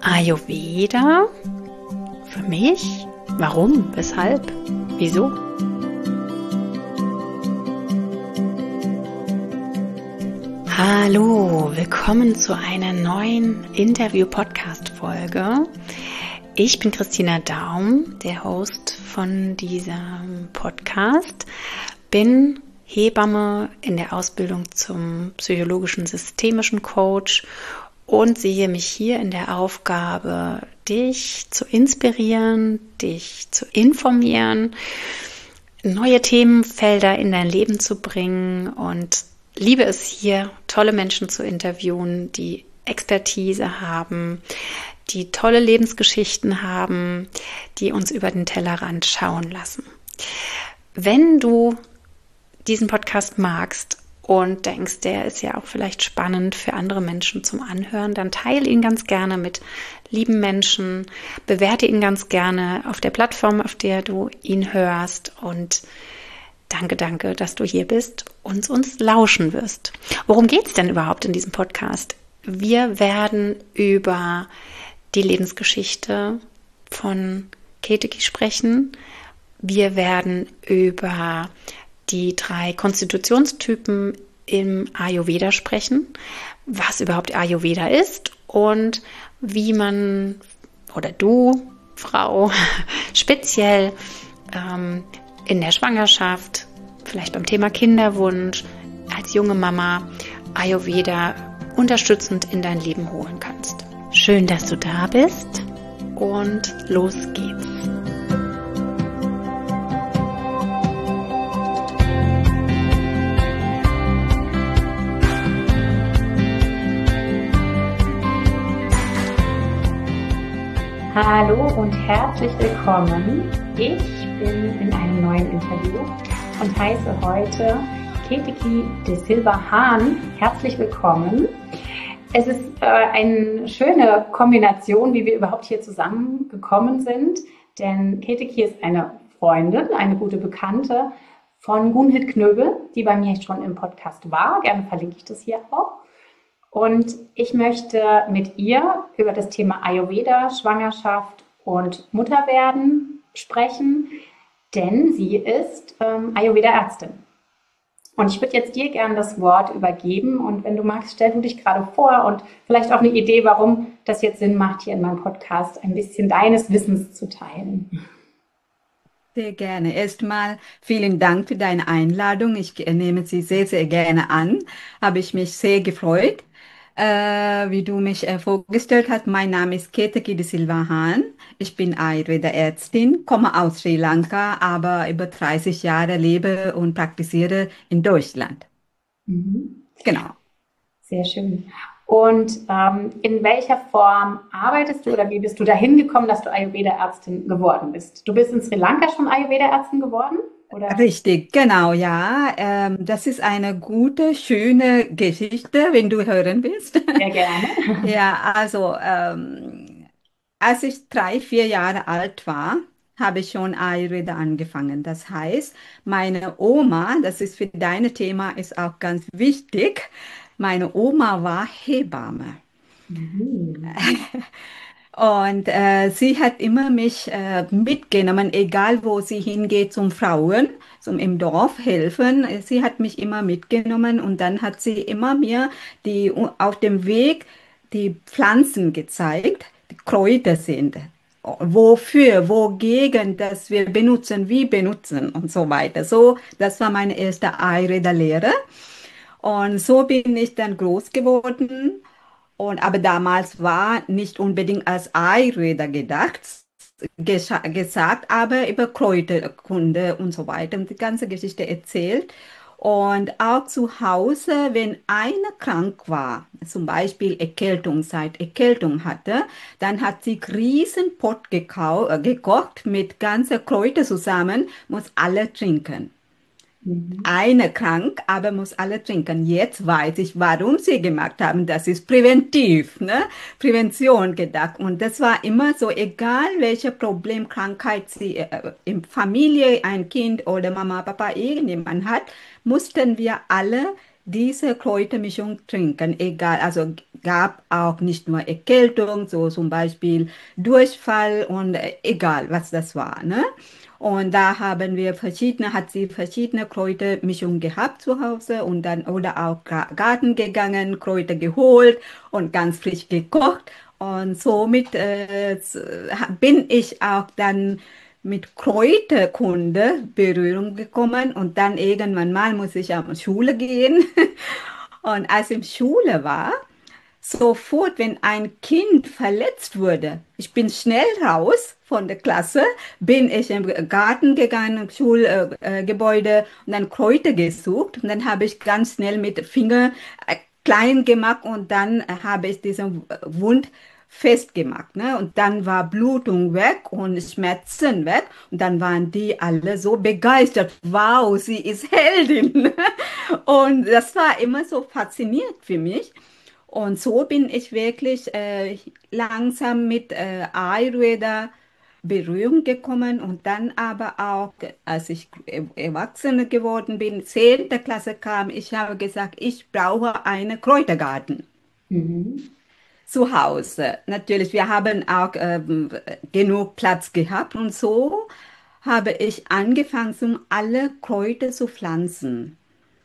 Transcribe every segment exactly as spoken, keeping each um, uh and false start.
Ayurveda? Für mich? Warum? Weshalb? Wieso? Hallo, willkommen zu einer neuen Interview-Podcast-Folge. Ich bin Christina Daum, der Host von diesem Podcast, bin Hebamme in der Ausbildung zum psychologischen systemischen Coach und sehe mich hier in der Aufgabe, dich zu inspirieren, dich zu informieren, neue Themenfelder in dein Leben zu bringen und liebe es hier, tolle Menschen zu interviewen, die Expertise haben, die tolle Lebensgeschichten haben, die uns über den Tellerrand schauen lassen. Wenn du diesen Podcast magst und denkst, der ist ja auch vielleicht spannend für andere Menschen zum Anhören, dann teile ihn ganz gerne mit lieben Menschen, bewerte ihn ganz gerne auf der Plattform, auf der du ihn hörst und danke, danke, dass du hier bist und uns lauschen wirst. Worum geht es denn überhaupt in diesem Podcast? Wir werden über die Lebensgeschichte von Keteki sprechen. Wir werden über die drei Konstitutionstypen im Ayurveda sprechen, was überhaupt Ayurveda ist und wie man oder du, Frau, speziell ähm, in der Schwangerschaft, vielleicht beim Thema Kinderwunsch, als junge Mama Ayurveda unterstützend in dein Leben holen kannst. Schön, dass du da bist und los geht's. Hallo und herzlich willkommen. Ich bin in einem neuen Interview und heiße heute Keteki de Silva Hahn. Herzlich willkommen. Es ist äh, eine schöne Kombination, wie wir überhaupt hier zusammengekommen sind, denn Keteki ist eine Freundin, eine gute Bekannte von Gunhild Knöbel, die bei mir schon im Podcast war. Gerne verlinke ich das hier auch. Und ich möchte mit ihr über das Thema Ayurveda, Schwangerschaft und Mutterwerden sprechen, denn sie ist ähm, Ayurveda-Ärztin. Und ich würde jetzt dir gerne das Wort übergeben und wenn du magst, stell du dich gerade vor und vielleicht auch eine Idee, warum das jetzt Sinn macht, hier in meinem Podcast ein bisschen deines Wissens zu teilen. Sehr gerne. Erstmal vielen Dank für deine Einladung. Ich nehme sie sehr, sehr gerne an. Habe ich mich sehr gefreut. Äh, wie du mich äh, vorgestellt hast, mein Name ist Keteki de Silva Hahn. Ich bin Ayurveda-Ärztin, komme aus Sri Lanka, aber über dreißig Jahre lebe und praktiziere in Deutschland. Mhm. Genau. Sehr schön. Und ähm, in welcher Form arbeitest du oder wie bist du dahin gekommen, dass du Ayurveda-Ärztin geworden bist? Du bist in Sri Lanka schon Ayurveda-Ärztin geworden? Oder? Richtig, genau, ja. Ähm, das ist eine gute, schöne Geschichte, wenn du hören willst. Sehr gerne. Ja, also ähm, als ich drei, vier Jahre alt war, habe ich schon Ayurveda angefangen. Das heißt, meine Oma, das ist für dein Thema, ist auch ganz wichtig. Meine Oma war Hebamme. Mhm. Und äh, sie hat immer mich äh, mitgenommen, egal wo sie hingeht, zum Frauen, zum im Dorf helfen. Sie hat mich immer mitgenommen und dann hat sie immer mir die auf dem Weg die Pflanzen gezeigt, die Kräuter sind. Wofür, wogegen, dass wir benutzen, wie benutzen und so weiter. So, das war meine erste Ayurveda-Lehre. Und so bin ich dann groß geworden. Und, aber damals war nicht unbedingt als Ayurveda gedacht, gescha- gesagt, aber über Kräuterkunde und so weiter und die ganze Geschichte erzählt. Und auch zu Hause, wenn einer krank war, zum Beispiel Erkältungszeit, Erkältung hatte, dann hat sie riesen Pott gekau- äh, gekocht mit ganzen Kräutern zusammen, muss alle trinken. Mhm. Eine krank, aber muss alle trinken. Jetzt weiß ich, warum sie gemacht haben. Das ist präventiv, ne? Prävention gedacht. Und das war immer so, egal welche Problem, Krankheit sie äh, in Familie, ein Kind oder Mama, Papa, irgendjemand hat, mussten wir alle diese Kräutermischung trinken, egal, also gab auch nicht nur Erkältung, so zum Beispiel Durchfall und äh, egal, was das war, ne? Und da haben wir verschiedene, hat sie verschiedene Kräutermischungen gehabt zu Hause und dann oder auch Ga- Garten gegangen, Kräuter geholt und ganz frisch gekocht. Und somit äh, s- bin ich auch dann mit Kräuterkunde Berührung gekommen und dann irgendwann mal muss ich auf die Schule gehen. Und als ich in Schule war, sofort, wenn ein Kind verletzt wurde, ich bin schnell raus von der Klasse, bin ich im Garten gegangen, im Schulgebäude äh, Gebäude, und dann Kräuter gesucht und dann habe ich ganz schnell mit Finger äh, klein gemacht und dann äh, habe ich diesen Wund festgemacht, ne? Und dann war Blutung weg und Schmerzen weg und dann waren die alle so begeistert. Wow, sie ist Heldin. Und das war immer so faszinierend für mich. Und so bin ich wirklich äh, langsam mit äh, Ayurveda Berührung gekommen und dann aber auch, als ich Erwachsene geworden bin, zehnte Klasse kam, ich habe gesagt, ich brauche einen Kräutergarten Mhm. zu Hause. Natürlich, wir haben auch ähm, genug Platz gehabt und so habe ich angefangen, um alle Kräuter zu pflanzen.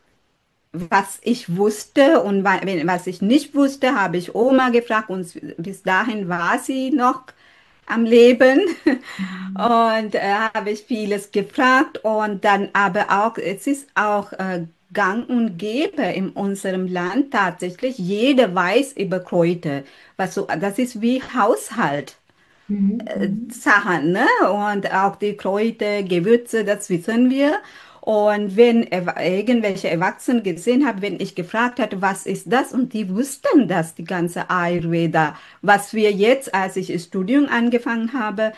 Was ich wusste und wa- wenn- was ich nicht wusste, habe ich Oma gefragt und bis dahin war sie noch am Leben Mhm. und äh, habe ich vieles gefragt und dann aber auch, es ist auch äh, gang und gäbe in unserem Land tatsächlich, jeder weiß über Kräuter, was so, das ist wie Haushalt. Mhm. Mhm. Sachen, ne? Und auch die Kräuter, Gewürze, das wissen wir. Und wenn er, irgendwelche Erwachsene gesehen haben, wenn ich gefragt hatte, was ist das? Und die wussten das, die ganze Ayurveda. Was wir jetzt, als ich das Studium angefangen habe,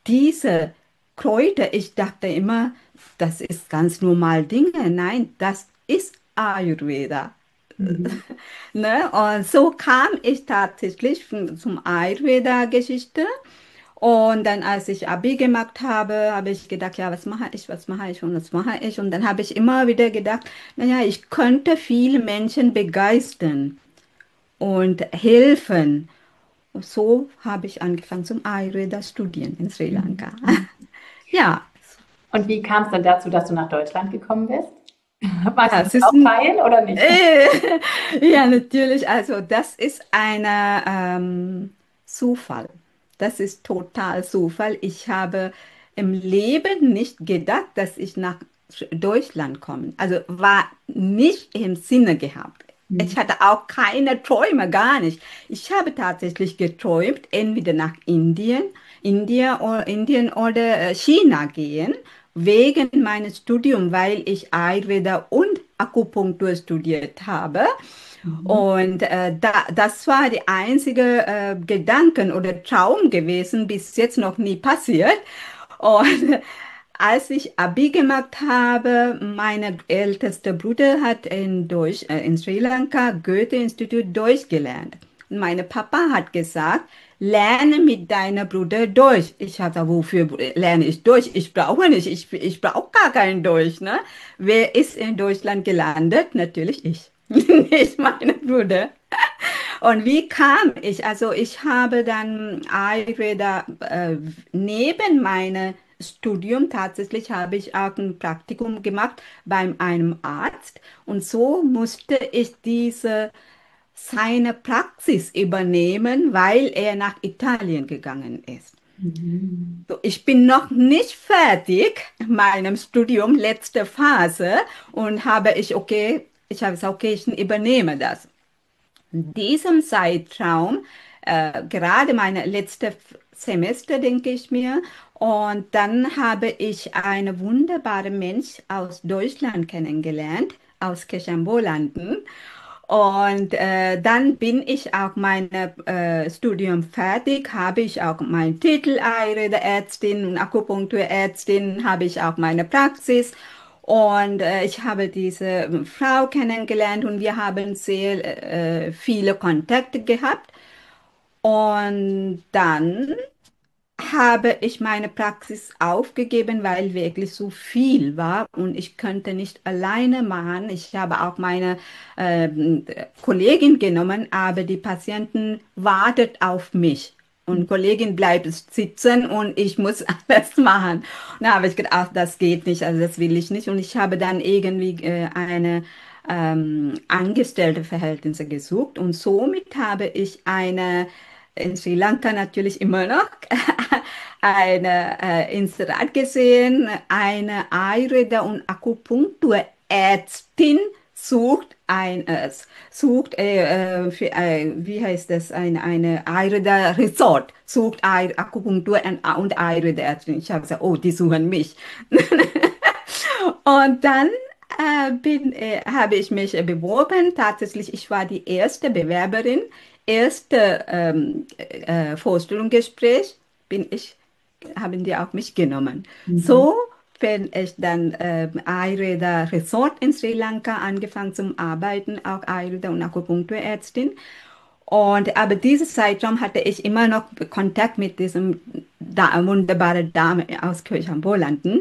diese Kräuter, ich dachte immer, das ist ganz normal Dinge. Nein, das ist Ayurveda. Mhm. Ne? Und so kam ich tatsächlich zum Ayurveda-Geschichte. Und dann, als ich Abi gemacht habe, habe ich gedacht, ja, was mache ich, was mache ich und was mache ich? Und dann habe ich immer wieder gedacht, naja, ich könnte viele Menschen begeistern und helfen. Und so habe ich angefangen zum Ayurveda studieren in Sri Lanka. Mhm. Ja, Und wie kam es dann dazu, dass du nach Deutschland gekommen bist? Magst du das das ist auch ein, teilen oder nicht? äh, ja, natürlich. Also, das ist ein ähm, Zufall. Das ist total Zufall. Ich habe im Leben nicht gedacht, dass ich nach Deutschland komme. Also, war nicht im Sinne gehabt. Ich Mhm. hatte auch keine Träume, gar nicht. Ich habe tatsächlich geträumt, entweder nach Indien, India oder Indien oder äh, China gehen wegen meines Studiums, weil ich Ayurveda und Akupunktur studiert habe. Mhm. Und äh, da, das war die einzige äh, Gedanken oder Traum gewesen, bis jetzt noch nie passiert. Und als ich Abi gemacht habe, mein ältester Bruder hat in, Deutsch, äh, in Sri Lanka Goethe-Institut Deutsch gelernt. Und mein Papa hat gesagt, lerne mit deinem Bruder Deutsch. Ich habe gesagt, wofür lerne ich Deutsch? Ich brauche nicht, ich, ich brauche gar kein Deutsch. Ne? Wer ist in Deutschland gelandet? Natürlich ich, nicht mein Bruder. Und wie kam ich? Also ich habe dann Ayurveda äh, neben meinem Studium tatsächlich habe ich auch ein Praktikum gemacht bei einem Arzt und so musste ich diese seine Praxis übernehmen, weil er nach Italien gegangen ist. Mhm. So, ich bin noch nicht fertig in meinem Studium, letzte Phase und habe ich, okay, ich habe gesagt, okay, ich übernehme das. In diesem Zeitraum, äh, gerade meine letzte Semester, denke ich mir, und dann habe ich einen wunderbaren Mensch aus Deutschland kennengelernt, aus Kirchambolanden. Und äh, dann bin ich auch mein äh, Studium fertig, habe ich auch meinen Titel Ayurveda-Ärztin und Akupunkturärztin, habe ich auch meine Praxis. Und äh, ich habe diese äh, Frau kennengelernt und wir haben sehr äh, viele Kontakte gehabt. Und dann habe ich meine Praxis aufgegeben, weil wirklich so viel war und ich könnte nicht alleine machen. Ich habe auch meine ähm, Kollegin genommen, aber die Patienten wartet auf mich. Und Kollegin bleibt sitzen und ich muss alles machen. Und da habe ich gedacht, ach, das geht nicht, also das will ich nicht. Und ich habe dann irgendwie äh, eine ähm, Angestellteverhältnisse gesucht und somit habe ich eine in Sri Lanka natürlich immer noch eine äh, Inserat gesehen, eine Ayurveda- und Akupunkturärztin sucht ein, äh, sucht, äh, äh, für, äh, wie heißt das, eine, eine Ayurveda Resort, sucht Ay Akupunktur und, und Ayurveda Ärztin. Ich habe gesagt, oh, die suchen mich. Und dann äh, bin, äh, habe ich mich äh, beworben. Tatsächlich, ich war die erste Bewerberin. Erste ähm, äh, Vorstellungsgespräch bin ich, haben die auch mich genommen. Mhm. So bin ich dann äh, Ayurveda Resort in Sri Lanka angefangen zum Arbeiten, auch Ayurveda und Akupunkturärztin. Und aber diesen Zeitraum hatte ich immer noch Kontakt mit diesem da wunderbaren Dame aus Kirchambolanden.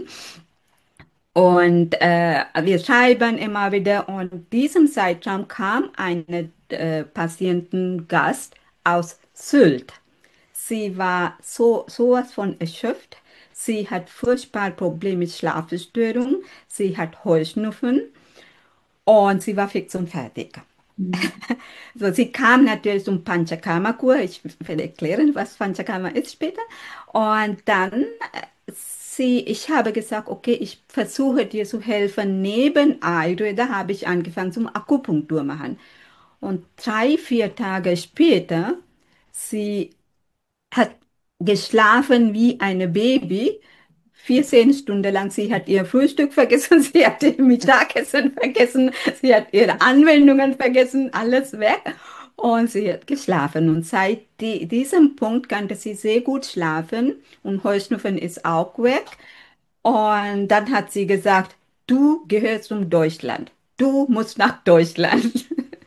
Und äh, wir schreiben immer wieder und diesem Zeitraum kam eine äh, Patientengast aus Sylt. Sie war so sowas von erschöpft. Sie hat furchtbar Probleme mit Schlafstörungen. Sie hat Heuschnupfen und sie war fix und fertig. Mhm. So, sie kam natürlich zum Panchakarma-Kur. Ich werde erklären, was Panchakarma ist später. Und dann, äh, sie, ich habe gesagt, okay, ich versuche dir zu helfen. Neben Ayurveda habe ich angefangen zum Akupunktur machen. Und drei, vier Tage später, sie hat geschlafen wie ein Baby. vierzehn Stunden lang. Sie hat ihr Frühstück vergessen, sie hat ihr Mittagessen vergessen, sie hat ihre Anwendungen vergessen, alles weg. Und sie hat geschlafen. Und seit die, diesem Punkt konnte sie sehr gut schlafen. Und Heuschnupfen ist auch weg. Und dann hat sie gesagt, du gehörst zum Deutschland. Du musst nach Deutschland.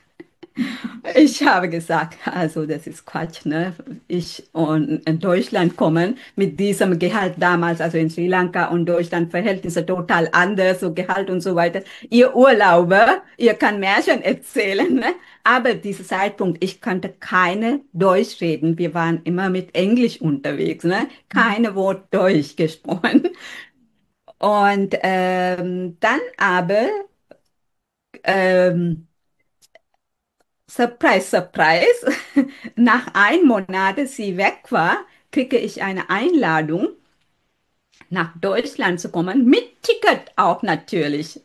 Ich habe gesagt, also das ist Quatsch, ne? Ich und in Deutschland kommen mit diesem Gehalt damals, also in Sri Lanka und Deutschland Verhältnisse total anders, so Gehalt und so weiter. Ihr Urlauber, ihr kann Märchen erzählen, ne? Aber dieser Zeitpunkt, ich konnte keine Deutsch reden. Wir waren immer mit Englisch unterwegs, ne? Keine Wort Deutsch gesprochen. Und ähm, dann aber ähm, Surprise, Surprise. Nach einem Monat, sie weg war, kriege ich eine Einladung, nach Deutschland zu kommen, mit Ticket auch natürlich.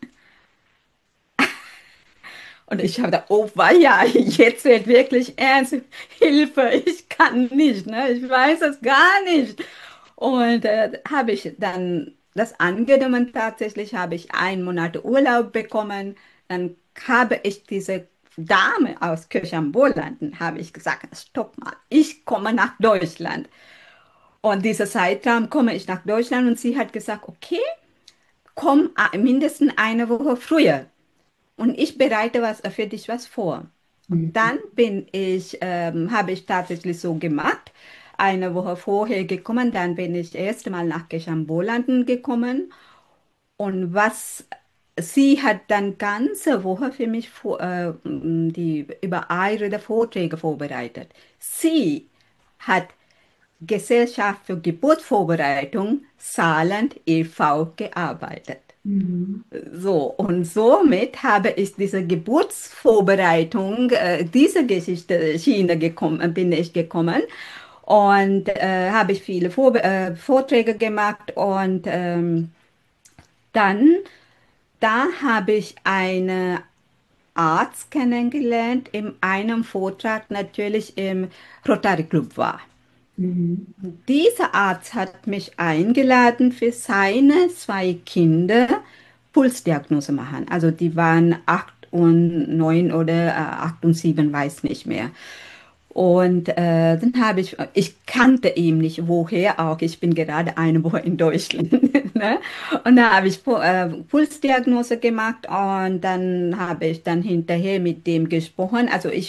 Und ich habe gedacht, oh ja, jetzt wird wirklich ernst. Hilfe, ich kann nicht, ne? Ich weiß es gar nicht. Und äh, habe ich dann das angenommen. Tatsächlich habe ich einen Monat Urlaub bekommen. Dann habe ich diese Dame aus Kirchambolanden, habe ich gesagt, stopp mal, ich komme nach Deutschland. Und dieser Zeitraum komme ich nach Deutschland und sie hat gesagt, okay, komm äh, mindestens eine Woche früher und ich bereite was für dich was vor. Und Mhm. dann bin ich, ähm, habe ich tatsächlich so gemacht. Eine Woche vorher gekommen, dann bin ich erst mal nach Geschambolanden gekommen. Und was sie hat dann ganze Woche für mich vor, äh, die über Ayurveda Vorträge vorbereitet. Sie hat Gesellschaft für Geburtsvorbereitung Saarland e V gearbeitet. Mhm. So, und somit habe ich diese Geburtsvorbereitung, äh, diese Geschichte Schiene gekommen, bin ich gekommen und äh, habe ich viele Vor äh, Vorträge gemacht und ähm, dann, da habe ich einen Arzt kennengelernt, in einem Vortrag natürlich im Rotary Club war. Mhm. Dieser Arzt hat mich eingeladen, für seine zwei Kinder Pulsdiagnose machen. Also die waren acht und neun oder äh, acht und sieben, weiß nicht mehr. Und äh, dann habe ich, ich kannte ihn nicht, woher auch. Ich bin gerade eine Woche in Deutschland. Ne? Und da habe ich Pu- äh, Pulsdiagnose gemacht und dann habe ich dann hinterher mit dem gesprochen. Also ich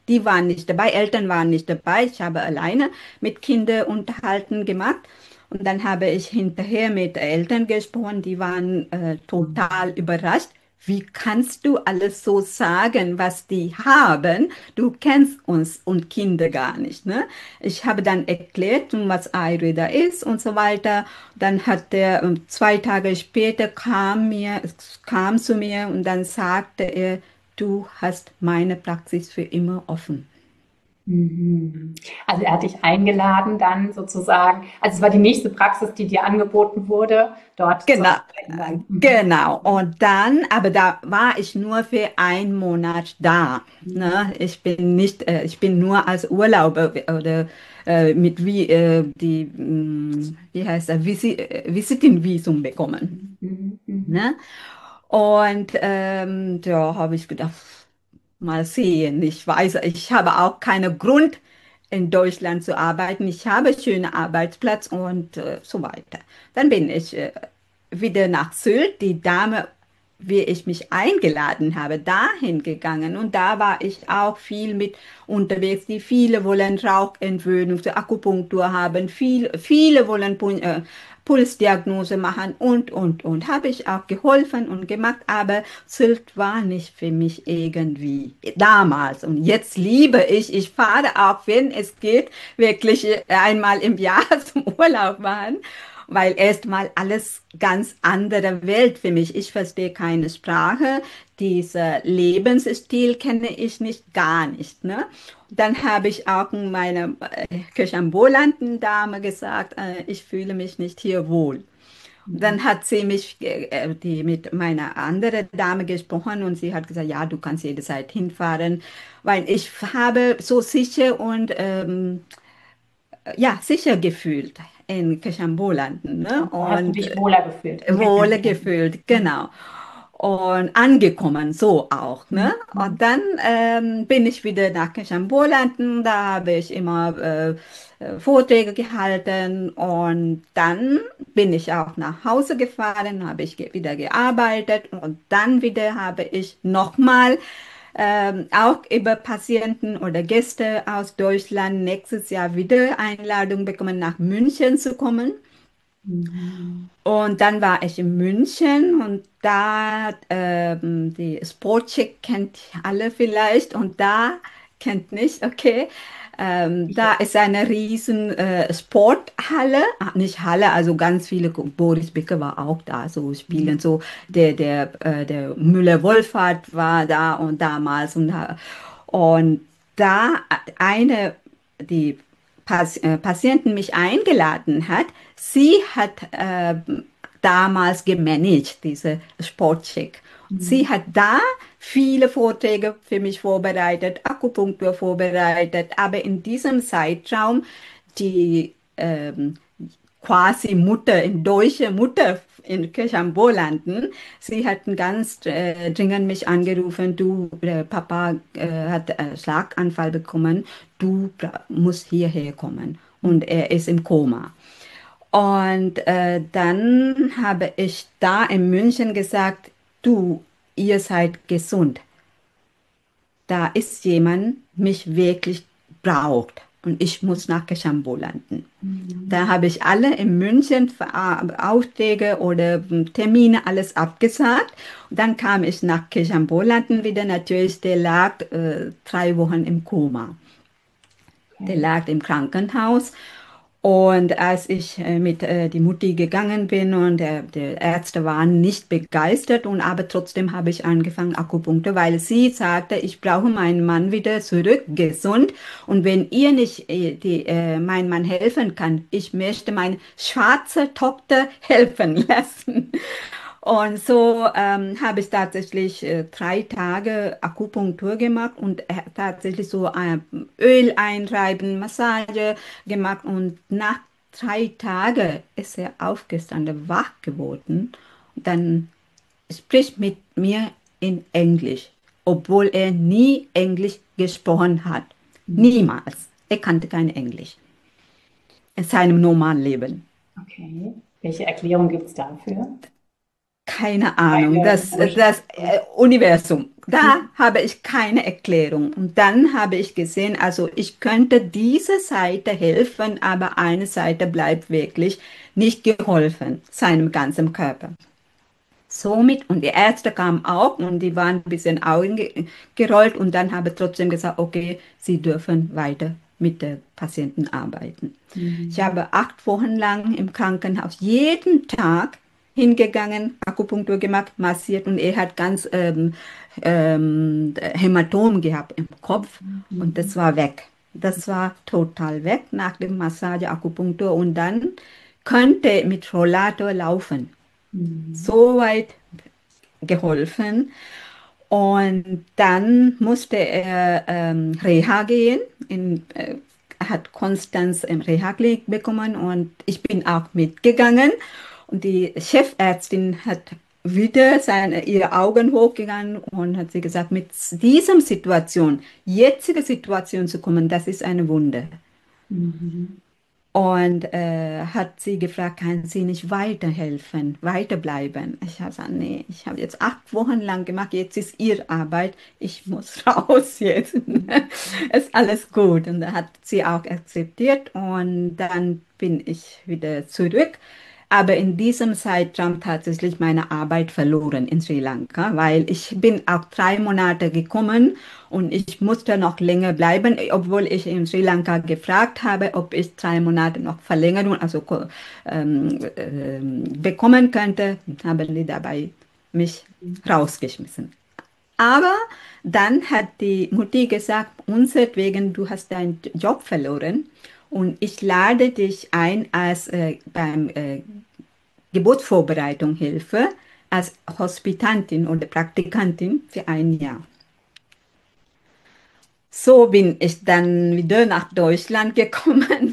die waren nicht dabei, Eltern waren nicht dabei. Ich habe alleine mit Kindern unterhalten gemacht. Und dann habe ich hinterher mit Eltern gesprochen, die waren äh, total überrascht. Wie kannst du alles so sagen, was die haben? Du kennst uns und Kinder gar nicht, ne? Ich habe dann erklärt, was Ayurveda ist und so weiter. Dann hat der ähm, zwei Tage später kam mir, kam zu mir und dann sagte er, du hast meine Praxis für immer offen. Mhm. Also er hat dich eingeladen dann sozusagen, also es war die nächste Praxis, die dir angeboten wurde, dort zu Genau, arbeiten äh, dann. Mhm. genau. Und dann, aber da war ich nur für einen Monat da. Ne? Ich bin nicht, äh, ich bin nur als Urlauber oder äh, mit wie äh, die, mh, wie heißt das, Visi äh, Visitenvisum bekommen. Mhm. Mhm. Mhm. Ne? Und ähm, da habe ich gedacht, mal sehen. Ich weiß, ich habe auch keinen Grund, in Deutschland zu arbeiten. Ich habe einen schönen Arbeitsplatz und äh, so weiter. Dann bin ich äh, wieder nach Sylt. Die Dame, wie ich mich eingeladen habe, dahin gegangen. Und da war ich auch viel mit unterwegs. Die viele wollen Rauchentwöhnung, so Akupunktur haben. Viel, viele wollen Pu- äh, Pulsdiagnose machen und, und, und. Habe ich auch geholfen und gemacht, aber Sylt war nicht für mich irgendwie damals. Und jetzt liebe ich, ich fahre auch, wenn es geht, wirklich einmal im Jahr zum Urlaub machen, weil erstmal alles ganz andere Welt für mich. Ich verstehe keine Sprache, dieser Lebensstil kenne ich nicht, gar nicht. Ne? Dann habe ich auch meiner äh, kirchenambulanten Dame gesagt, äh, ich fühle mich nicht hier wohl. Dann hat sie mich, äh, die mit meiner anderen Dame gesprochen und sie hat gesagt, ja, du kannst jederzeit hinfahren, weil ich habe so sicher und ähm, ja, sicher gefühlt in Kirchenambulanten, ne? Und da hast du Und dich wohler gefühlt in wohl Kirchenambulanten. gefühlt, genau. Und angekommen, so auch, ne? Mhm. Und dann ähm, bin ich wieder nach Kirchenambulanten, da habe ich immer äh, äh, Vorträge gehalten und dann bin ich auch nach Hause gefahren, habe ich ge wieder gearbeitet und dann wieder habe ich nochmal ähm, auch über Patienten oder Gäste aus Deutschland nächstes Jahr wieder Einladung bekommen, nach München zu kommen. Mhm. Und dann war ich in München und da, ähm, die Sportcheck kennt alle vielleicht und da kennt nicht, okay. Ähm, da ist eine riesen äh, Sporthalle, ah, nicht Halle, also ganz viele, Boris Becker war auch da, so Mhm. spielen so, der, der, äh, der Müller-Wohlfahrt war da und damals und, da- und da eine, die Pas äh, Patienten mich eingeladen hat, sie hat äh, damals gemanagt, diese Sportcheck. Sie Mhm. hat da viele Vorträge für mich vorbereitet, Akupunktur vorbereitet, aber in diesem Zeitraum die ähm, quasi Mutter, in deutsche Mutter in Kirchambolanden. Sie hatten ganz äh, dringend mich angerufen, du, der Papa äh, hat einen Schlaganfall bekommen, du bra- musst hierher kommen und er ist im Koma. Und äh, dann habe ich da in München gesagt, du, ihr seid gesund, da ist jemand, mich wirklich braucht und ich muss nach Kaschambo landen. Da Mhm. habe ich alle in München Ver- Aufträge oder hm, Termine alles abgesagt. Und dann kam ich nach Kirchambo landen wieder. Natürlich, der lag äh, drei Wochen im Koma. Der Okay. lag im Krankenhaus. Und als ich äh, mit äh, die Mutti gegangen bin und der, der Ärzte waren nicht begeistert und aber trotzdem habe ich angefangen Akupunktur, weil sie sagte, ich brauche meinen Mann wieder zurück, gesund. Und wenn ihr nicht äh, die, äh, mein Mann helfen kann, ich möchte meine schwarze Tochter helfen lassen. Und so ähm, habe ich tatsächlich äh, drei Tage Akupunktur gemacht und äh, tatsächlich so äh, Öl einreiben, Massage gemacht. Und nach drei Tagen ist er aufgestanden, wach geworden. Und dann spricht mit mir in Englisch, obwohl er nie Englisch gesprochen hat. Mhm. Niemals. Er kannte kein Englisch in seinem normalen Leben. Okay. Welche Erklärung gibt es dafür? keine Ahnung, Eine das, das Vorstellung. äh, Universum, da habe ich keine Erklärung. Und dann habe ich gesehen, also ich könnte diese Seite helfen, aber eine Seite bleibt wirklich nicht geholfen, seinem ganzen Körper. Somit, und die Ärzte kamen auch und die waren ein bisschen Augen ge gerollt und dann habe ich trotzdem gesagt, okay, sie dürfen weiter mit der Patienten arbeiten. Ich Mhm. habe acht Wochen lang im Krankenhaus jeden Tag hingegangen, Akupunktur gemacht, massiert und er hat ganz ähm, ähm, Hämatom gehabt im Kopf und das Mhm. war weg. Das war total weg nach dem Massage, Akupunktur und dann konnte mit Rollator laufen. Mhm. So weit geholfen. Und dann musste er ähm, Reha gehen. In, äh, hat Konstanz im Reha-Klinik bekommen und ich bin auch mitgegangen. Und die Chefärztin hat wieder seine, ihre Augen hochgegangen und hat sie gesagt, mit dieser Situation, jetzige Situation zu kommen, das ist eine Wunde. Mhm. Und äh, hat sie gefragt, kann sie nicht weiterhelfen, weiterbleiben? Ich habe gesagt, nee, ich habe jetzt acht Wochen lang gemacht, jetzt ist ihre Arbeit, ich muss raus jetzt. Ist alles gut. Und da hat sie auch akzeptiert und dann bin ich wieder zurück. Aber in diesem Zeitraum tatsächlich meine Arbeit verloren in Sri Lanka, weil ich bin auch drei Monate gekommen und ich musste noch länger bleiben, obwohl ich in Sri Lanka gefragt habe, ob ich drei Monate noch Verlängerung, also ähm, ähm, bekommen könnte, haben die dabei mich rausgeschmissen. Aber dann hat die Mutti gesagt, unsertwegen, du hast deinen Job verloren und ich lade dich ein als äh, beim äh, Geburtsvorbereitung Hilfe als Hospitantin oder Praktikantin für ein Jahr. So bin ich dann wieder nach Deutschland gekommen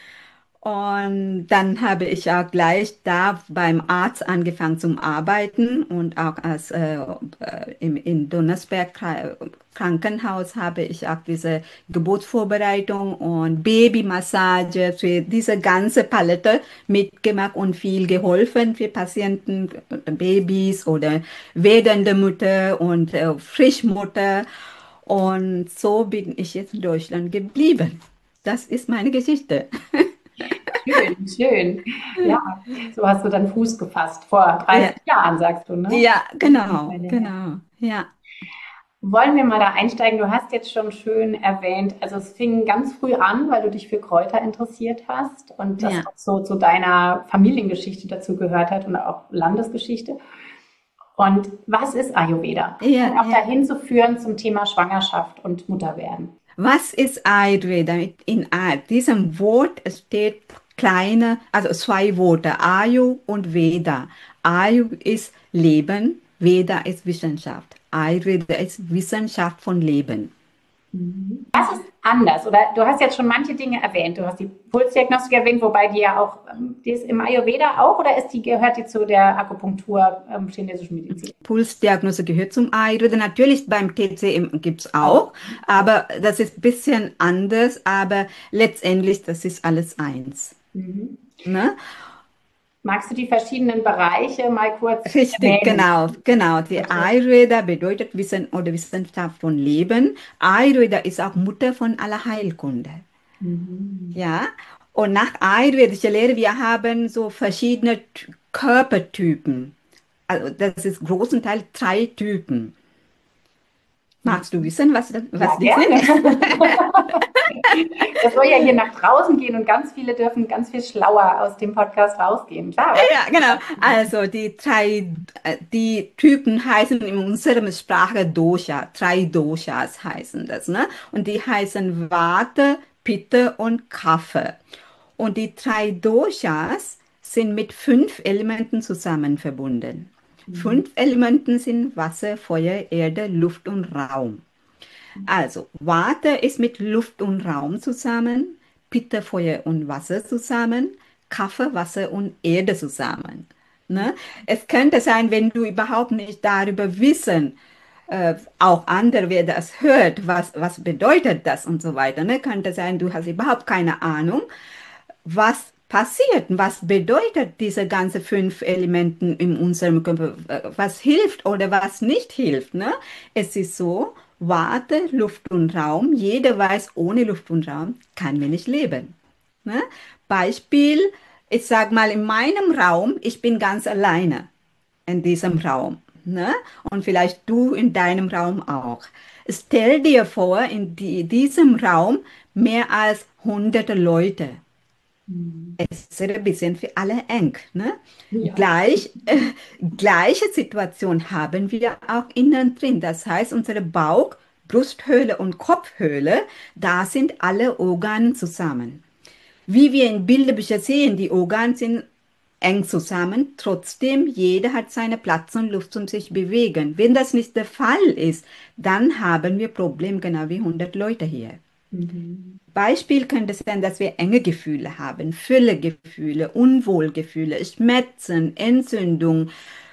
und dann habe ich auch gleich da beim Arzt angefangen zum Arbeiten und auch als äh, äh, im, in Donnersberg Kra- Krankenhaus habe ich auch diese Geburtsvorbereitung und Babymassage für diese ganze Palette mitgemacht und viel geholfen für Patienten, äh, Babys oder werdende Mutter und äh, Frischmutter. Und so bin ich jetzt in Deutschland geblieben. Das ist meine Geschichte. Schön, schön. Ja, so hast du dann Fuß gefasst. Vor Ja, dreißig Jahren, sagst du, ne? ja, Eine genau, Weile her. genau. Ja, Wollen wir mal da einsteigen? Du hast jetzt schon schön erwähnt, also es fing ganz früh an, weil du dich für Kräuter interessiert hast und das ja, auch so zu deiner Familiengeschichte dazu gehört hat und auch Landesgeschichte. Und was ist Ayurveda? ja, Und auch ja. dahin zu führen zum Thema Schwangerschaft und Mutterwerden. Was ist Ayurveda? In Ay- diesem Wort steht kleine, also zwei Worte, Ayu und Veda. Ayu ist Leben, Veda ist Wissenschaft. Ayurveda ist Wissenschaft von Leben. Was ist anders? Oder du hast jetzt schon manche Dinge erwähnt. Du hast die Pulsdiagnostik erwähnt, wobei die ja auch, ähm, die ist im Ayurveda auch oder ist die, gehört die zu der Akupunktur, ähm, chinesischen Medizin? Pulsdiagnose gehört zum Ayurveda. Natürlich beim T C M gibt es Auch. auch, aber das ist ein bisschen anders, aber letztendlich, das ist alles eins. Mhm. Ne? Magst du die verschiedenen Bereiche mal kurz Richtig, erwähnen? genau, genau. Die Okay. Ayurveda bedeutet Wissen oder Wissenschaft von Leben. Ayurveda ist auch Mutter von aller Heilkunde. Mhm. Ja, und nach ayurvedischer Lehre, wir haben so verschiedene T- Körpertypen. Also das ist großenteils drei Typen. Magst du wissen, was, das- was Ja, die sind? gerne. Das soll ja hier nach draußen gehen und ganz viele dürfen ganz viel schlauer aus dem Podcast rausgehen. Klar, was? Ja, genau. Also die drei, äh, die Typen heißen in unserer Sprache Dosha. Drei Doshas heißen das, ne? Und die heißen Vata, Pitta und Kapha. Und die drei Doshas sind mit fünf Elementen zusammen verbunden. Mhm. Fünf Elementen sind Wasser, Feuer, Erde, Luft und Raum. Also, Water ist mit Luft und Raum zusammen, Pitta, Feuer und Wasser zusammen, Kaffee, Wasser und Erde zusammen. Ne? Es könnte sein, wenn du überhaupt nicht darüber wissen, äh, auch andere, wer das hört, was, was bedeutet das und so weiter, ne? Könnte sein, du hast überhaupt keine Ahnung, was passiert? Was bedeutet diese ganze fünf Elementen in unserem Körper? Was hilft oder was nicht hilft? Ne? Es ist so, Warte, Luft und Raum. Jeder weiß, ohne Luft und Raum kann man nicht leben. Ne? Beispiel, ich sage mal, in meinem Raum, ich bin ganz alleine in diesem Raum. Ne? Und vielleicht du in deinem Raum auch. Stell dir vor, in die, diesem Raum mehr als hunderte Leute. Mhm. Es ist ein bisschen für alle eng. Ne? Ja. Gleich, äh, gleiche Situation haben wir auch innen drin. Das heißt, unsere Bauch, Brusthöhle und Kopfhöhle, da sind alle Organe zusammen. Wie wir in Bilderbüchern sehen, die Organe sind eng zusammen, trotzdem jeder hat seinen Platz und Luft zum sich bewegen. Wenn das nicht der Fall ist, dann haben wir Probleme, genau wie hundert Leute hier. Mhm. Beispiel könnte sein, dass wir enge Gefühle haben, Füllegefühle, Unwohlgefühle, Schmerzen, Entzündung,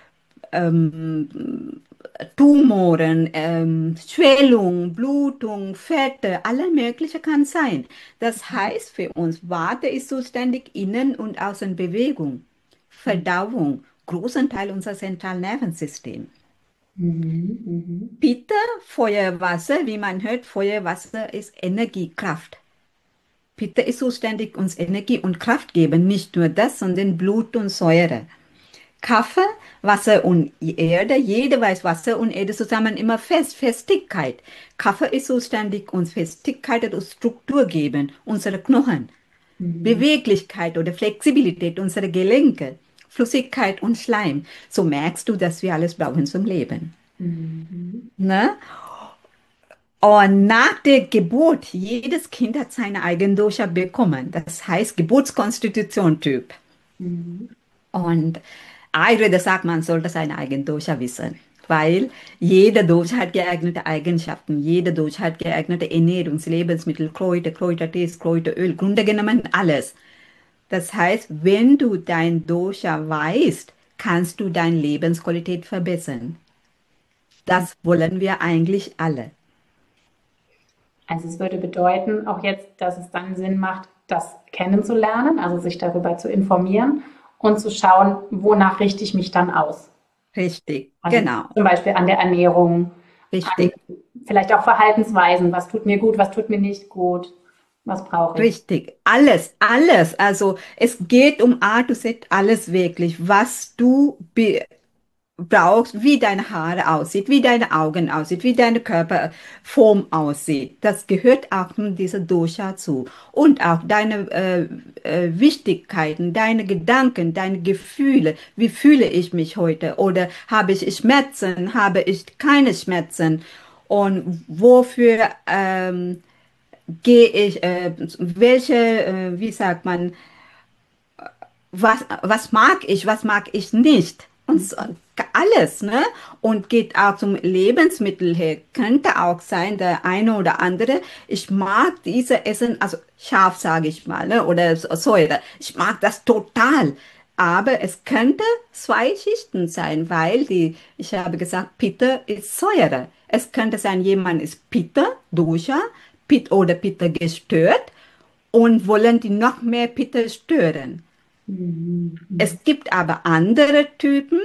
ähm, Tumoren, ähm, Schwellung, Blutung, Fette, alle mögliche kann sein. Das heißt für uns, Vata ist zuständig Innen- und Außenbewegung, Verdauung, großen Teil unseres Zentralnervensystems. Mhm. Mhm. Pitta, Feuer, Wasser, wie man hört, Feuer, Wasser ist Energie, Kraft. Pitta ist zuständig, uns Energie und Kraft geben, nicht nur das, sondern Blut und Säure. Kaffee, Wasser und Erde, jeder weiß, Wasser und Erde zusammen immer fest, Festigkeit. Kaffee ist zuständig, uns Festigkeit und Struktur geben, unsere Knochen, Mhm. Beweglichkeit oder Flexibilität unserer Gelenke, Flüssigkeit und Schleim. So merkst du, dass wir alles brauchen zum Leben. Mhm. Ne? Und nach der Geburt, jedes Kind hat seine eigene Dosha bekommen. Das heißt Geburtskonstitution-Typ. Mhm. Und Ayurveda sagt, man sollte seine eigene Dosha wissen, weil jede Dosha hat geeignete Eigenschaften, jede Dosha hat geeignete Ernährungs-, Lebensmittel, Kräuter, Kräutertees, Kräuteröl, Grunde genommen alles. Das heißt, wenn du dein Dosha weißt, kannst du deine Lebensqualität verbessern. Das wollen wir eigentlich alle. Also es würde bedeuten, auch jetzt, dass es dann Sinn macht, das kennenzulernen, also sich darüber zu informieren und zu schauen, wonach richte ich mich dann aus. Richtig, Also genau, zum Beispiel an der Ernährung, an richtig. vielleicht auch Verhaltensweisen, was tut mir gut, was tut mir nicht gut, was brauche ich. Richtig, alles, alles. Also es geht um A to Z, alles wirklich, was du be brauchst, wie deine Haare aussieht, wie deine Augen aussieht, wie deine Körperform aussieht. Das gehört auch in dieser Dosha zu. Und auch deine äh, äh, Wichtigkeiten, deine Gedanken, deine Gefühle. Wie fühle ich mich heute? Oder habe ich Schmerzen? Habe ich keine Schmerzen? Und wofür ähm, gehe ich, äh, welche, äh, wie sagt man, was, was mag ich, was mag ich nicht? Und so, alles, ne? Und geht auch zum Lebensmittel her. Könnte auch sein, der eine oder andere, ich mag diese Essen, also scharf sage ich mal, ne? Oder Säure. Ich mag das total. Aber es könnte zwei Schichten sein, weil die, ich habe gesagt, Pitta ist Säure. Es könnte sein, jemand ist Pitta, Dosha, Pitta oder Pitta gestört und wollen die noch mehr Pitta stören. Mhm. Es gibt aber andere Typen,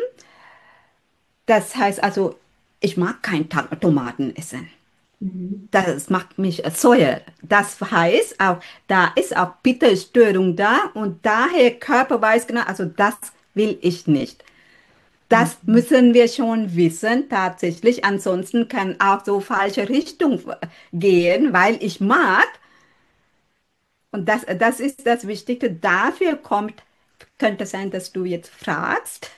das heißt also, ich mag kein Ta- Tomaten essen. Mhm. Das macht mich säuer. Das heißt auch, da ist auch Bitterstörung da und daher Körper weiß genau, also das will ich nicht. Das Mhm. müssen wir schon wissen, tatsächlich. Ansonsten kann auch so falsche Richtung gehen, weil ich mag, und das, das ist das Wichtigste, dafür kommt, könnte sein, dass du jetzt fragst,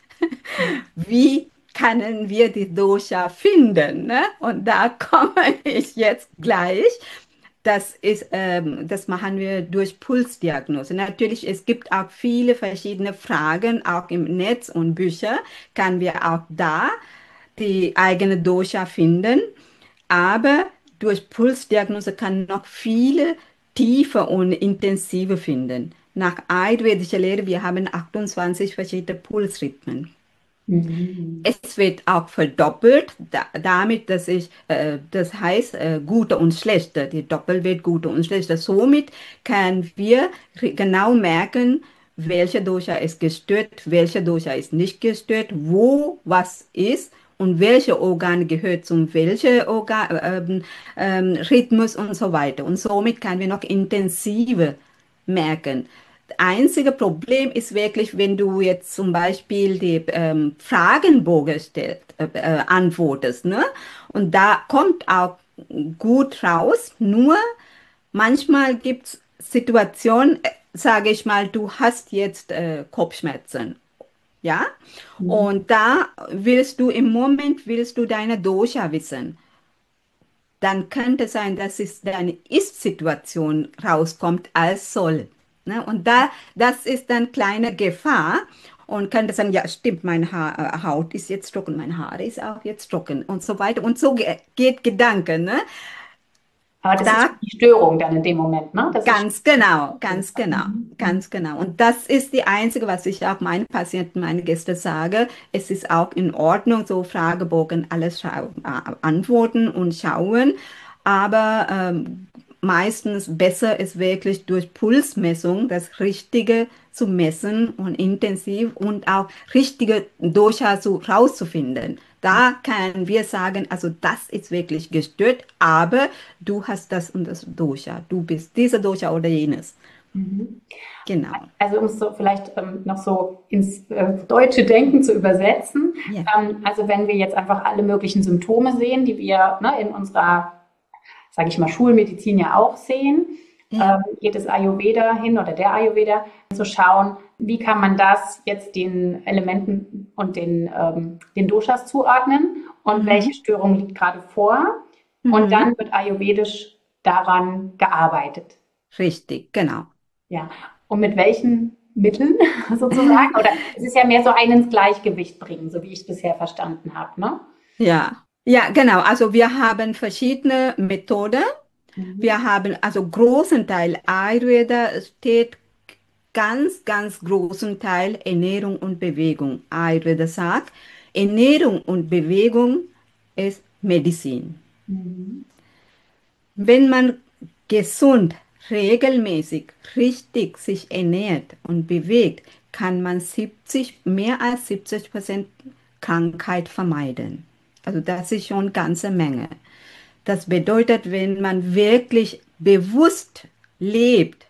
wie können wir die Dosha finden? Ne? Und da komme ich jetzt gleich. Das ist, ähm, das machen wir durch Pulsdiagnose. Natürlich, es gibt auch viele verschiedene Fragen, auch im Netz und Bücher, kann wir auch da die eigene Dosha finden. Aber durch Pulsdiagnose kann noch viele tiefe und intensive finden. Nach ayurvedischer Lehre, wir haben achtundzwanzig verschiedene Pulsrhythmen. Mhm. Es wird auch verdoppelt, da, damit, dass ich, äh, das heißt, äh, gute und schlechte, die Doppelwert gute und schlechte. Somit können wir genau merken, welche Dosha ist gestört, welche Dosha ist nicht gestört, wo was ist und welche Organ gehört zum welchen Organ, ähm, ähm, Rhythmus und so weiter. Und somit können wir noch intensiver merken. Das einzige Problem ist wirklich, wenn du jetzt zum Beispiel die ähm, Fragenbogen stellt, äh, äh, antwortest, ne? Und da kommt auch gut raus, nur manchmal gibt es Situationen, äh, sage ich mal, du hast jetzt äh, Kopfschmerzen, ja? Mhm. Und da willst du im Moment, willst du deine Dosha wissen. Dann könnte sein, dass es deine Ist-Situation rauskommt als soll. Ne? Und da, das ist dann kleine Gefahr und könnte sagen, ja, stimmt, meine ha äh, Haut ist jetzt trocken, mein Haar ist auch jetzt trocken und so weiter. Und so ge geht Gedanke, ne? Aber das ist Da die Störung dann in dem Moment, ne? Das ist ganz genau, okay. ganz genau, Mhm. Mhm. ganz genau. Und das ist die einzige, was ich auch meinen Patienten, meinen Gästen sage. Es ist auch in Ordnung, so Fragebogen alles schau- äh, antworten und schauen. Aber ähm, meistens besser ist wirklich durch Pulsmessung das Richtige zu messen und intensiv und auch richtige Dosha zu, rauszufinden. Da können wir sagen, also das ist wirklich gestört, aber du hast das und das Dosha. Du bist dieser Dosha oder jenes. Mhm. Genau. Also um es so vielleicht ähm, noch so ins äh, deutsche Denken zu übersetzen. Ja. Ähm, also wenn wir jetzt einfach alle möglichen Symptome sehen, die wir ne, in unserer, sage ich mal, Schulmedizin ja auch sehen, Ja. ähm, geht es Ayurveda hin oder der Ayurveda zu schauen, wie kann man das jetzt den Elementen und den, ähm, den Doshas zuordnen und welche Mhm. Störung liegt gerade vor. Und Mhm. dann wird ayurvedisch daran gearbeitet. Richtig, genau. Ja, und mit welchen Mitteln sozusagen? Oder es ist ja mehr so ein ins Gleichgewicht bringen, so wie ich es bisher verstanden habe, ne? Ja. Ja, genau. Also wir haben verschiedene Methoden. Mhm. Wir haben also großen Teil Ayurveda steht ganz, ganz großen Teil Ernährung und Bewegung. Ayurveda sagt, Ernährung und Bewegung ist Medizin. Mhm. Wenn man gesund, regelmäßig, richtig sich ernährt und bewegt, kann man siebzig, mehr als siebzig Prozent Krankheit vermeiden. Also das ist schon eine ganze Menge. Das bedeutet, wenn man wirklich bewusst lebt,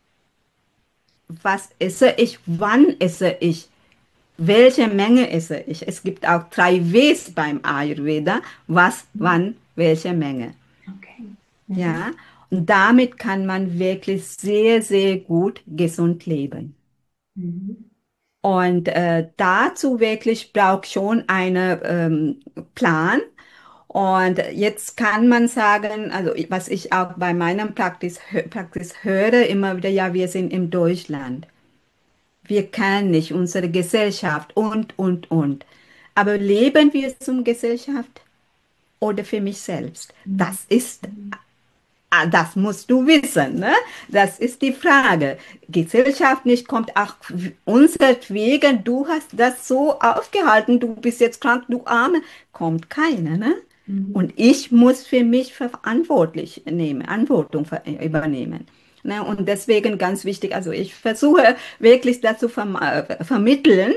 was esse ich, wann esse ich, welche Menge esse ich. Es gibt auch drei Ws beim Ayurveda, was, wann, welche Menge. Okay. Mhm. Ja, und damit kann man wirklich sehr, sehr gut gesund leben. Mhm. Und äh, dazu wirklich braucht schon einen ähm, Plan. Und jetzt kann man sagen, also was ich auch bei meinem Praxis, Praxis höre, immer wieder, ja, wir sind in Deutschland. Wir kennen nicht unsere Gesellschaft und, und, und. Aber leben wir zum Gesellschaft oder für mich selbst? Mhm. Das ist Ah, das musst du wissen, ne? Das ist die Frage. Gesellschaftlich kommt auch unseretwegen, du hast das so aufgehalten, du bist jetzt krank, du Arme, kommt keiner, ne? Mhm. Und ich muss für mich verantwortlich nehmen, Verantwortung ver- übernehmen. Ne? Und deswegen ganz wichtig, also ich versuche wirklich dazu verm äh, vermitteln,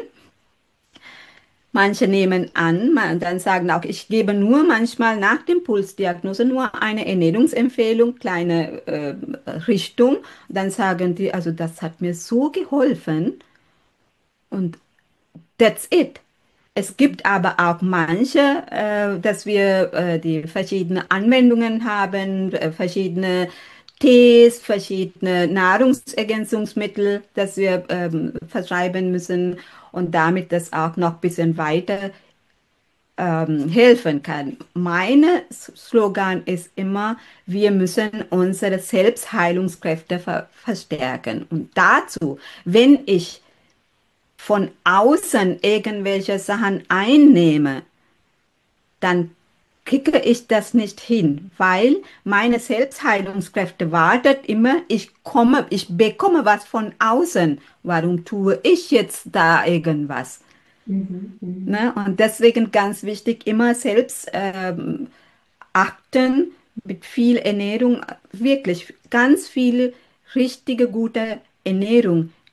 manche nehmen an, man, dann sagen auch, ich gebe nur manchmal nach dem Pulsdiagnose nur eine Ernährungsempfehlung, kleine äh, Richtung. Dann sagen die, also das hat mir so geholfen und that's it. Es gibt aber auch manche, äh, dass wir äh, die verschiedenen Anwendungen haben, äh, verschiedene Tees, verschiedene Nahrungsergänzungsmittel, dass wir ähm, verschreiben müssen und damit das auch noch ein bisschen weiter ähm, helfen kann. Mein Slogan ist immer, wir müssen unsere Selbstheilungskräfte ver verstärken. Und dazu, wenn ich von außen irgendwelche Sachen einnehme, dann kriege ich das nicht hin, weil meine Selbstheilungskräfte wartet immer, ich komme, ich bekomme was von außen. Warum tue ich jetzt da irgendwas? Mhm. Mhm. Ne? Und deswegen ganz wichtig, immer selbst ähm, achten, mit viel Ernährung, wirklich ganz viel richtige, gute Ernährung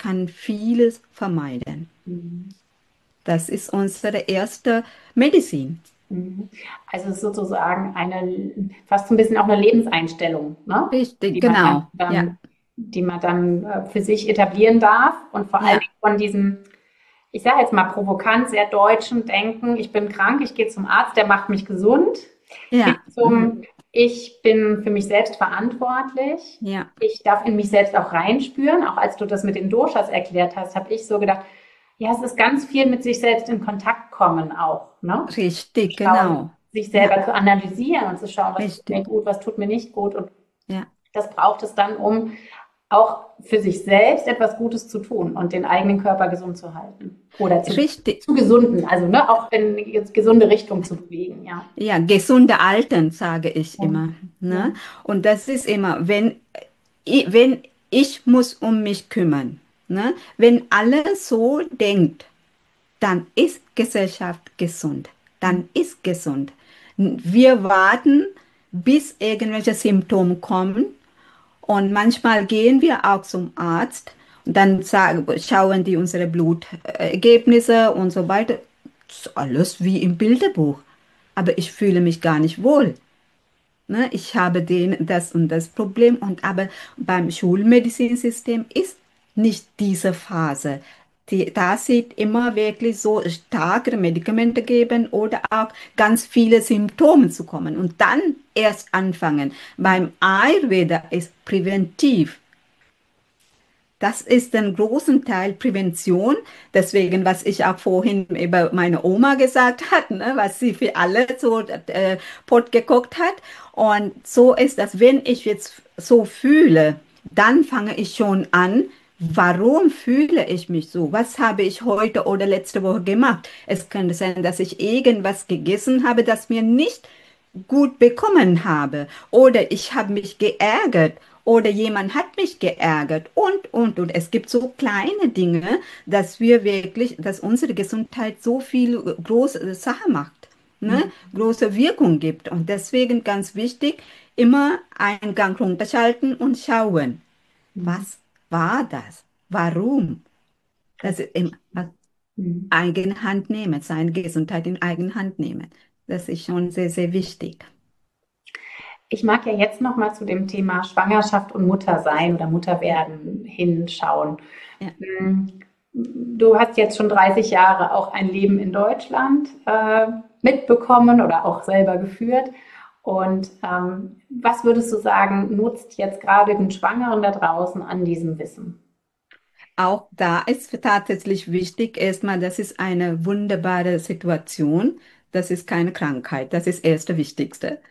kann vieles vermeiden. Mhm. Das ist unsere erste Medizin. Mhm. Also es ist sozusagen eine, fast so ein bisschen auch eine Lebenseinstellung, ne? Richtig, Die man einfach genau. Ja, dann, die man dann äh, für sich etablieren darf und vor allen ja, Dingen von diesem, ich sage jetzt mal provokant, sehr deutschen Denken, ich bin krank, ich gehe zum Arzt, der macht mich gesund, hin ja, mhm, zum, ich bin für mich selbst verantwortlich, ja, ich darf in mich selbst auch reinspüren. Auch als du das mit den Doshas erklärt hast, habe ich so gedacht, ja, es ist ganz viel mit sich selbst in Kontakt kommen auch, ne? richtig, Schauen, genau. sich Ja, selber zu analysieren und zu schauen, was tut mir richtig. gut, was tut mir nicht gut. Und Ja, das braucht es dann, um auch für sich selbst etwas Gutes zu tun und den eigenen Körper gesund zu halten. Oder zu, richtig. zu gesunden, also ne, auch in eine gesunde Richtung zu bewegen, ja. Ja, gesunde Alten, sage ich Ja, immer. ja. Ne? Und das ist immer, wenn, i- wenn ich muss um mich kümmern. Ne? Wenn alle so denkt, dann ist Gesellschaft gesund. Dann ist gesund. Wir warten, bis irgendwelche Symptome kommen und manchmal gehen wir auch zum Arzt und dann sagen, schauen die unsere Blutergebnisse und so weiter. Das ist alles wie im Bilderbuch. Aber ich fühle mich gar nicht wohl. Ne? Ich habe den, das und das Problem. Und aber beim Schulmedizinsystem ist nicht diese Phase. Die, da sieht immer wirklich so starke Medikamente geben oder auch ganz viele Symptome zu kommen und dann erst anfangen. Beim Ayurveda ist präventiv. Das ist ein großen Teil Prävention. Deswegen, was ich auch vorhin über meine Oma gesagt hat, ne, was sie für alle so äh, Pot gekocht hat. Und so ist das, wenn ich jetzt so fühle, dann fange ich schon an. Warum fühle ich mich so? Was habe ich heute oder letzte Woche gemacht? Es könnte sein, dass ich irgendwas gegessen habe, das mir nicht gut bekommen habe. Oder ich habe mich geärgert. Oder jemand hat mich geärgert und, und, und. Es gibt so kleine Dinge, dass wir wirklich, dass unsere Gesundheit so viel große Sache macht, ne? Große Wirkung gibt. Und deswegen ganz wichtig, immer einen Gang runterschalten und schauen, was war das? Warum? Das ist im Mhm. eigene Hand nehmen, seine Gesundheit in eigene Hand nehmen. Das ist schon sehr, sehr wichtig. Ich mag ja jetzt noch mal zu dem Thema Schwangerschaft und Muttersein oder Ja, Mutterwerden hinschauen. ja. Hm, Du hast jetzt schon dreißig Jahre auch ein Leben in Deutschland äh, mitbekommen oder auch selber geführt. Und ähm, was würdest du sagen, nutzt jetzt gerade den Schwangeren da draußen an diesem Wissen? Auch da ist tatsächlich wichtig, erstmal, das ist eine wunderbare Situation. Das ist keine Krankheit. Das ist erst das Wichtigste.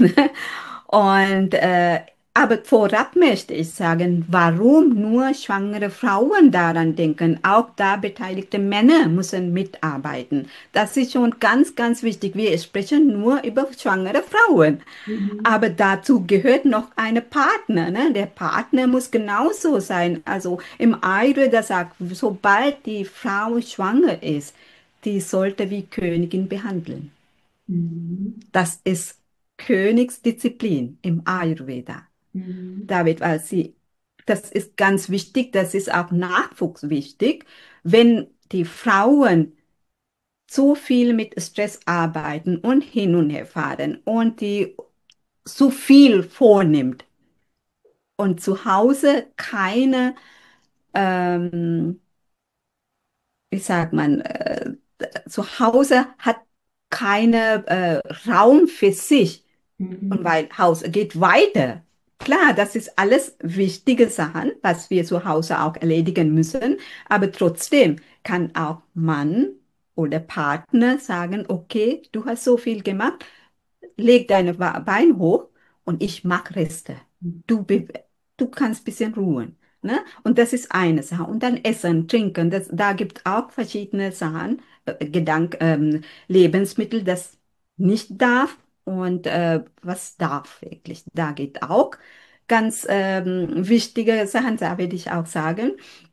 Und, äh, aber vorab möchte ich sagen, warum nur schwangere Frauen daran denken? Auch da beteiligte Männer müssen mitarbeiten. Das ist schon ganz, ganz wichtig. Wir sprechen nur über schwangere Frauen. Mhm. Aber dazu gehört noch eine Partner, ne? Der Partner muss genauso sein. Also im Ayurveda sagt, sobald die Frau schwanger ist, die sollte wie Königin behandeln. Mhm. Das ist Königsdisziplin im Ayurveda. Mhm. David, weil sie, das ist ganz wichtig, das ist auch Nachwuchs wichtig. Wenn die Frauen zu viel mit Stress arbeiten und hin und her fahren und die zu viel vornimmt, und zu Hause keine, ähm, wie sagt man, äh, zu Hause hat keine äh, Raum für sich. Und Mhm. weil Haus geht weiter. Klar, das ist alles wichtige Sachen, was wir zu Hause auch erledigen müssen. Aber trotzdem kann auch Mann oder Partner sagen, okay, du hast so viel gemacht, leg deine Ba- Beine hoch und ich mach Reste. Du, be- du kannst ein bisschen ruhen. Ne? Und das ist eine Sache. Und dann Essen, Trinken, das, da gibt auch verschiedene Sachen, äh, Gedank, ähm, Lebensmittel, das nicht darf und äh, was darf wirklich. Da geht auch ganz ähm, wichtige Sachen, da würde ich auch sagen.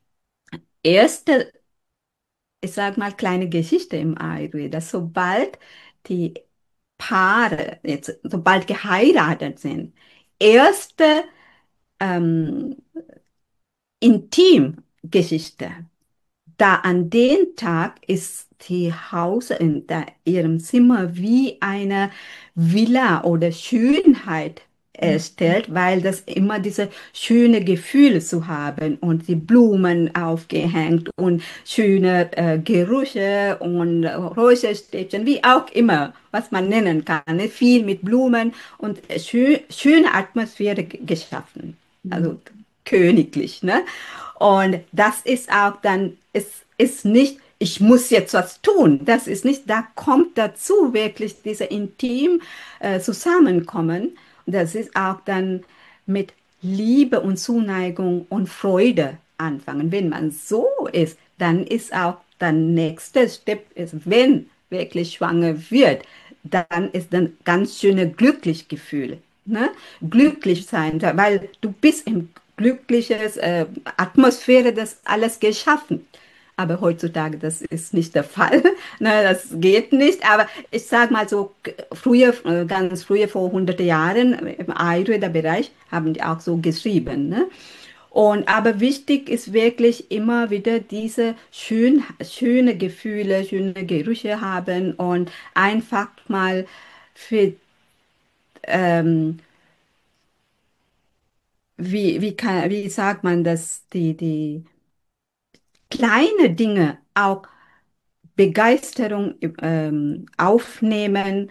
Erste, ich sage mal, kleine Geschichte im Ayurveda. Sobald die Paare, jetzt, sobald geheiratet sind, erste ähm, intim Geschichte. Da an dem Tag ist die Haus in der, ihrem Zimmer wie eine Villa oder Schönheit erstellt, weil das immer diese schöne Gefühle zu haben und die Blumen aufgehängt und schöne äh, Gerüche und Räucherstäbchen, wie auch immer, was man nennen kann, ne? Viel mit Blumen und schö schöne Atmosphäre g- geschaffen. Also königlich, ne? Und das ist auch dann, es ist nicht, ich muss jetzt was tun. Das ist nicht, da kommt dazu wirklich diese intim äh, Zusammenkommen. Und das ist auch dann mit Liebe und Zuneigung und Freude anfangen. Wenn man so ist, dann ist auch der nächste Step, ist, wenn wirklich schwanger wird, dann ist ein ganz schönes glückliches Gefühl. Ne? Glücklich sein, weil du bist im glückliches äh, Atmosphäre, das alles geschaffen. Aber heutzutage, das ist nicht der Fall. Ne, das geht nicht. Aber ich sage mal so, früher, äh, ganz früher, vor hundert Jahren, im Ayurveda-Bereich, haben die auch so geschrieben. Ne? Und, aber wichtig ist wirklich immer wieder diese schön, schöne Gefühle, schöne Gerüche haben und einfach mal für, ähm, wie, wie, kann, wie sagt man das, die, die kleine Dinge auch Begeisterung ähm, aufnehmen,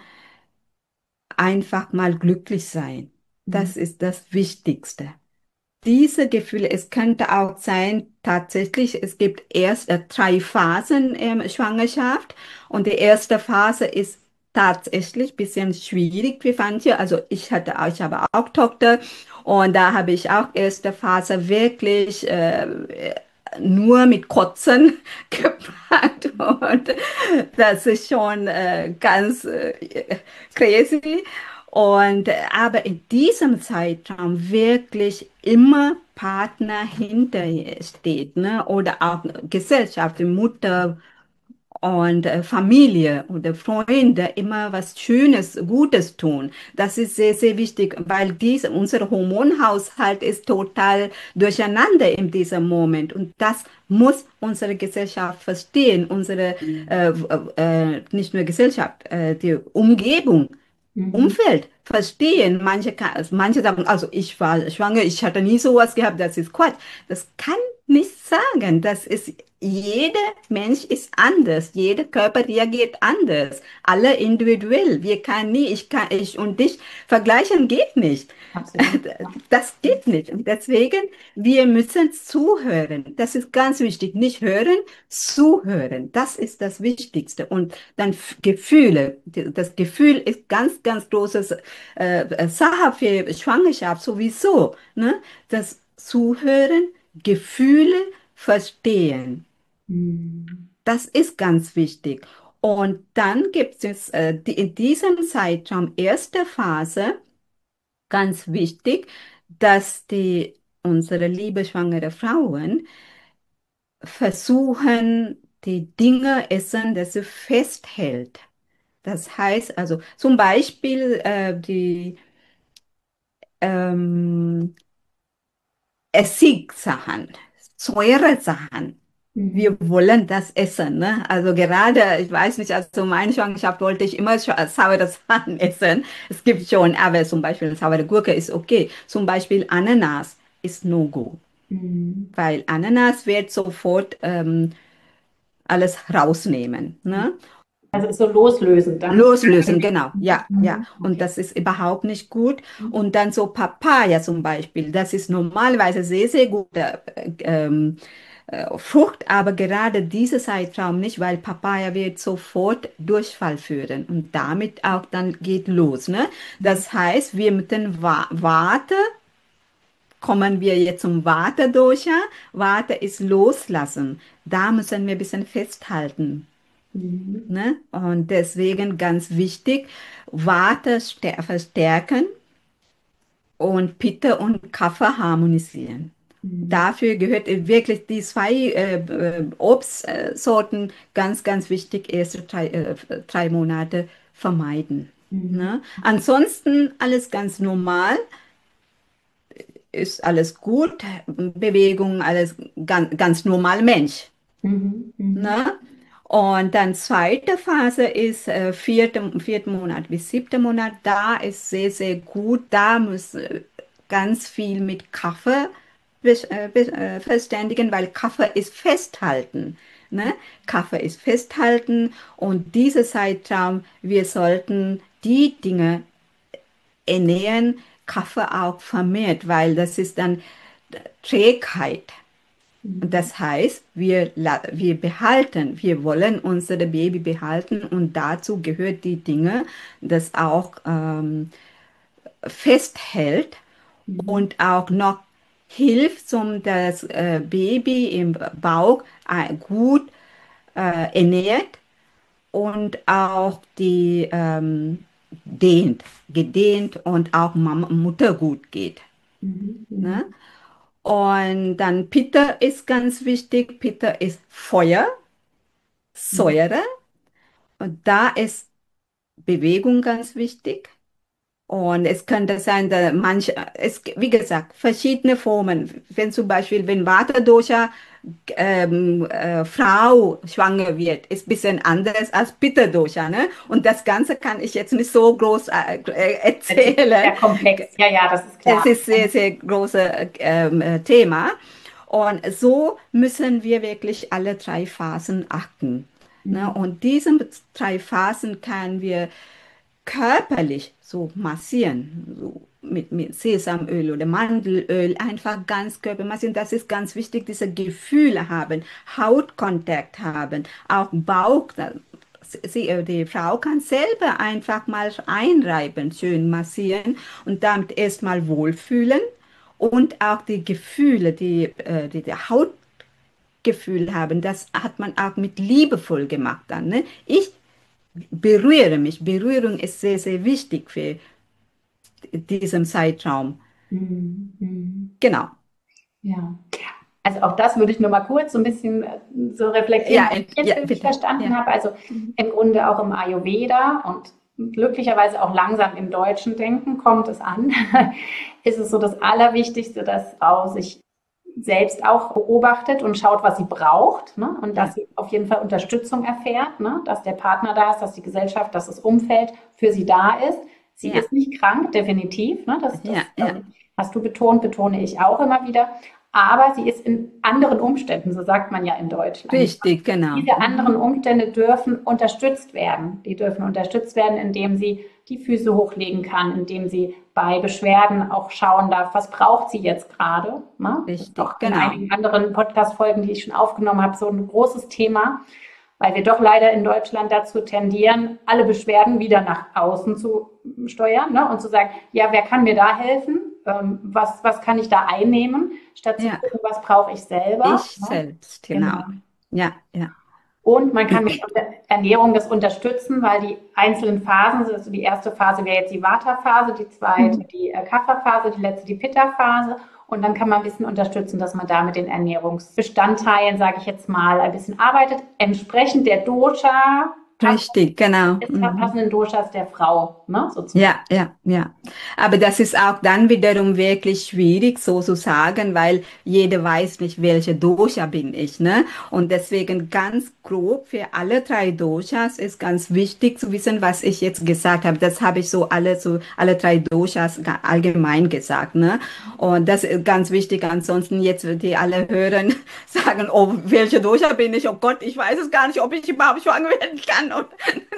einfach mal glücklich sein. Das ist das Wichtigste. Diese Gefühle, es könnte auch sein, tatsächlich, es gibt erst äh, drei Phasen in Schwangerschaft und die erste Phase ist tatsächlich ein bisschen schwierig für manche. Also ich hatte, auch- ich habe auch Tochter und da habe ich auch erste Phase wirklich äh, nur mit Kotzen gepackt und das ist schon äh, ganz äh, crazy. Und äh, aber in diesem Zeitraum wirklich immer Partner hinter ihr steht, ne? Oder auch Gesellschaft, die Mutter und äh, Familie oder Freunde immer was Schönes, Gutes tun. Das ist sehr, sehr wichtig, weil dies, unser Hormonhaushalt ist total durcheinander in diesem Moment. Und das muss unsere Gesellschaft verstehen, unsere, äh, äh, nicht nur Gesellschaft, äh, die Umgebung. Mhm. Umfeld verstehen. Manche, kann, also manche sagen, also ich war schwanger, ich hatte nie sowas gehabt, das ist Quatsch. Das kann nicht sagen. Das ist, jeder Mensch ist anders. Jeder Körper reagiert anders. Alle individuell. Wir können nie, ich kann, ich und dich vergleichen geht nicht. Absolut. Ja. Das geht nicht. Und deswegen, wir müssen zuhören. Das ist ganz wichtig. Nicht hören, zuhören. Das ist das Wichtigste. Und dann F- Gefühle. Das Gefühl ist ganz, ganz großes äh, äh, Sache für Schwangerschaft sowieso. Ne? Das Zuhören, Gefühle verstehen. Mhm. Das ist ganz wichtig. Und dann gibt es äh, die, in diesem Zeitraum, erste Phase, ganz wichtig, dass die unsere liebe schwangere Frauen versuchen, die Dinge essen, dass sie festhält. Das heißt also zum Beispiel äh, die ähm, Essigsachen, Säuresachen. Wir Mhm. wollen das essen, ne? Also gerade, ich weiß nicht, also meine Schwangerschaft wollte ich immer scha- saure Sachen essen. Es gibt schon, aber zum Beispiel saure Gurke ist okay. Zum Beispiel Ananas ist No-Go, Mhm. weil Ananas wird sofort ähm, alles rausnehmen, ne? Also ist so loslösend dann. Loslösen, genau. Ja, ja. Mhm. Und Okay. das ist überhaupt nicht gut. Und dann so Papaya zum Beispiel, das ist normalerweise sehr, sehr gute äh, ähm, äh, Frucht, aber gerade dieser Zeitraum nicht, weil Papaya wird sofort Durchfall führen und damit auch dann geht los, ne? Das heißt, wir müssen wa warten. Kommen wir jetzt zum Vata-Dosha. Vata ist loslassen. Da müssen wir ein bisschen festhalten. Mhm. Ne? Und deswegen ganz wichtig, Vata stär- verstärken und Pitta und Kapha harmonisieren. Mhm. Dafür gehört wirklich die zwei äh, äh, Obstsorten ganz, ganz wichtig, erste drei, äh, drei Monate vermeiden. Mhm. Ne? Ansonsten alles ganz normal, ist alles gut, Bewegung, alles ganz, ganz normal Mensch. Mhm. Mhm. Ne? Und dann zweite Phase ist äh, vierte, vierte Monat bis siebte Monat. Da ist sehr, sehr gut. Da muss äh, ganz viel mit Kaffee besch- äh, be- äh, verständigen, weil Kaffee ist festhalten. Ne? Kaffee ist festhalten und dieser Zeitraum, wir sollten die Dinge ernähren, Kaffee auch vermehrt, weil das ist dann Trägheit. Und Mhm. das heißt, wir, la- wir behalten, wir wollen unser Baby behalten und dazu gehört die Dinge, das auch ähm, festhält Mhm. und auch noch hilft, um das äh, Baby im Bauch äh, gut äh, ernährt und auch die ähm, dehnt, gedehnt und auch Mama, Mutter gut geht. Mhm. Ne? Mhm. Und dann Pitta ist ganz wichtig. Pitta ist Feuer, Mhm. Säure. Und da ist Bewegung ganz wichtig. Und es könnte sein, dass manche, es, wie gesagt, verschiedene Formen. Wenn zum Beispiel, wenn Vata Dosha ähm, äh, Frau schwanger wird, ist ein bisschen anders als Pitta Dosha, ne? Und das Ganze kann ich jetzt nicht so groß äh, äh, Es ist erzählen. sehr komplex. Ja, ja, das ist Es klar. ist sehr, sehr großes ähm, äh, Thema. Und so müssen wir wirklich alle drei Phasen achten. Ne? Mhm. Und diese drei Phasen können wir körperlich so massieren, so mit, mit Sesamöl oder Mandelöl, einfach ganz Körper massieren. Das ist ganz wichtig, diese Gefühle haben, Hautkontakt haben, auch Bauch. Sie, äh, die Frau kann selber einfach mal einreiben, schön massieren und damit erstmal wohlfühlen und auch die Gefühle, die, äh, die, die Hautgefühl haben, das hat man auch mit liebevoll gemacht dann. Ne? Ich berühre mich. Berührung ist sehr, sehr wichtig für diesen Zeitraum. Mhm. Mhm. Genau. Ja. Also auch das würde ich nur mal kurz so ein bisschen äh, so reflektieren, Ja, was ent- ich jetzt ja, für mich bitte. verstanden Ja. habe. Also im Grunde auch im Ayurveda und glücklicherweise auch langsam im deutschen Denken kommt es an, ist es so das Allerwichtigste, dass Frau sich selbst auch beobachtet und schaut, was sie braucht, ne? Und dass Ja, sie auf jeden Fall Unterstützung erfährt, ne? Dass der Partner da ist, dass die Gesellschaft, dass das Umfeld für sie da ist. Sie ja, ist nicht krank, definitiv. Ne? Das, ja, das ja. ähm, hast du betont, betone ich auch immer wieder. Aber sie ist in anderen Umständen, so sagt man ja in Deutschland. Richtig, genau. Diese anderen Mhm. Umstände dürfen unterstützt werden. Die dürfen unterstützt werden, indem sie die Füße hochlegen kann, indem sie bei Beschwerden auch schauen darf, was braucht sie jetzt gerade. Ne? Das ist Richtig, auch in genau. einigen anderen Podcast-Folgen, die ich schon aufgenommen habe, so ein großes Thema, weil wir doch leider in Deutschland dazu tendieren, alle Beschwerden wieder nach außen zu steuern, ne? Und zu sagen, ja, wer kann mir da helfen? Ähm, was, was kann ich da einnehmen, statt zu Ja, gucken, was brauche ich selber? ich Ne? selbst, Genau. genau. Ja, ja. Und man kann mit Ernährung das unterstützen, weil die einzelnen Phasen, also die erste Phase wäre jetzt die Vata-Phase, die zweite Mhm. die äh, Kapha-Phase, die letzte die Pitta-Phase. Und dann kann man ein bisschen unterstützen, dass man da mit den Ernährungsbestandteilen, sage ich jetzt mal, ein bisschen arbeitet. Entsprechend der Dosha, Richtig, genau. Mhm. passenden Doshas der Frau, ne, sozusagen. Ja, ja, ja. Aber das ist auch dann wiederum wirklich schwierig, so zu sagen, weil jeder weiß nicht, welche Dosha bin ich, ne? Und deswegen ganz grob für alle drei Doshas ist ganz wichtig zu wissen, was ich jetzt gesagt habe. Das habe ich so alle, so alle drei Doshas ga- allgemein gesagt, ne? Und das ist ganz wichtig. Ansonsten jetzt, die alle hören, sagen, oh, welche Dosha bin ich? Oh Gott, ich weiß es gar nicht, ob ich überhaupt schwanger werden kann. Und,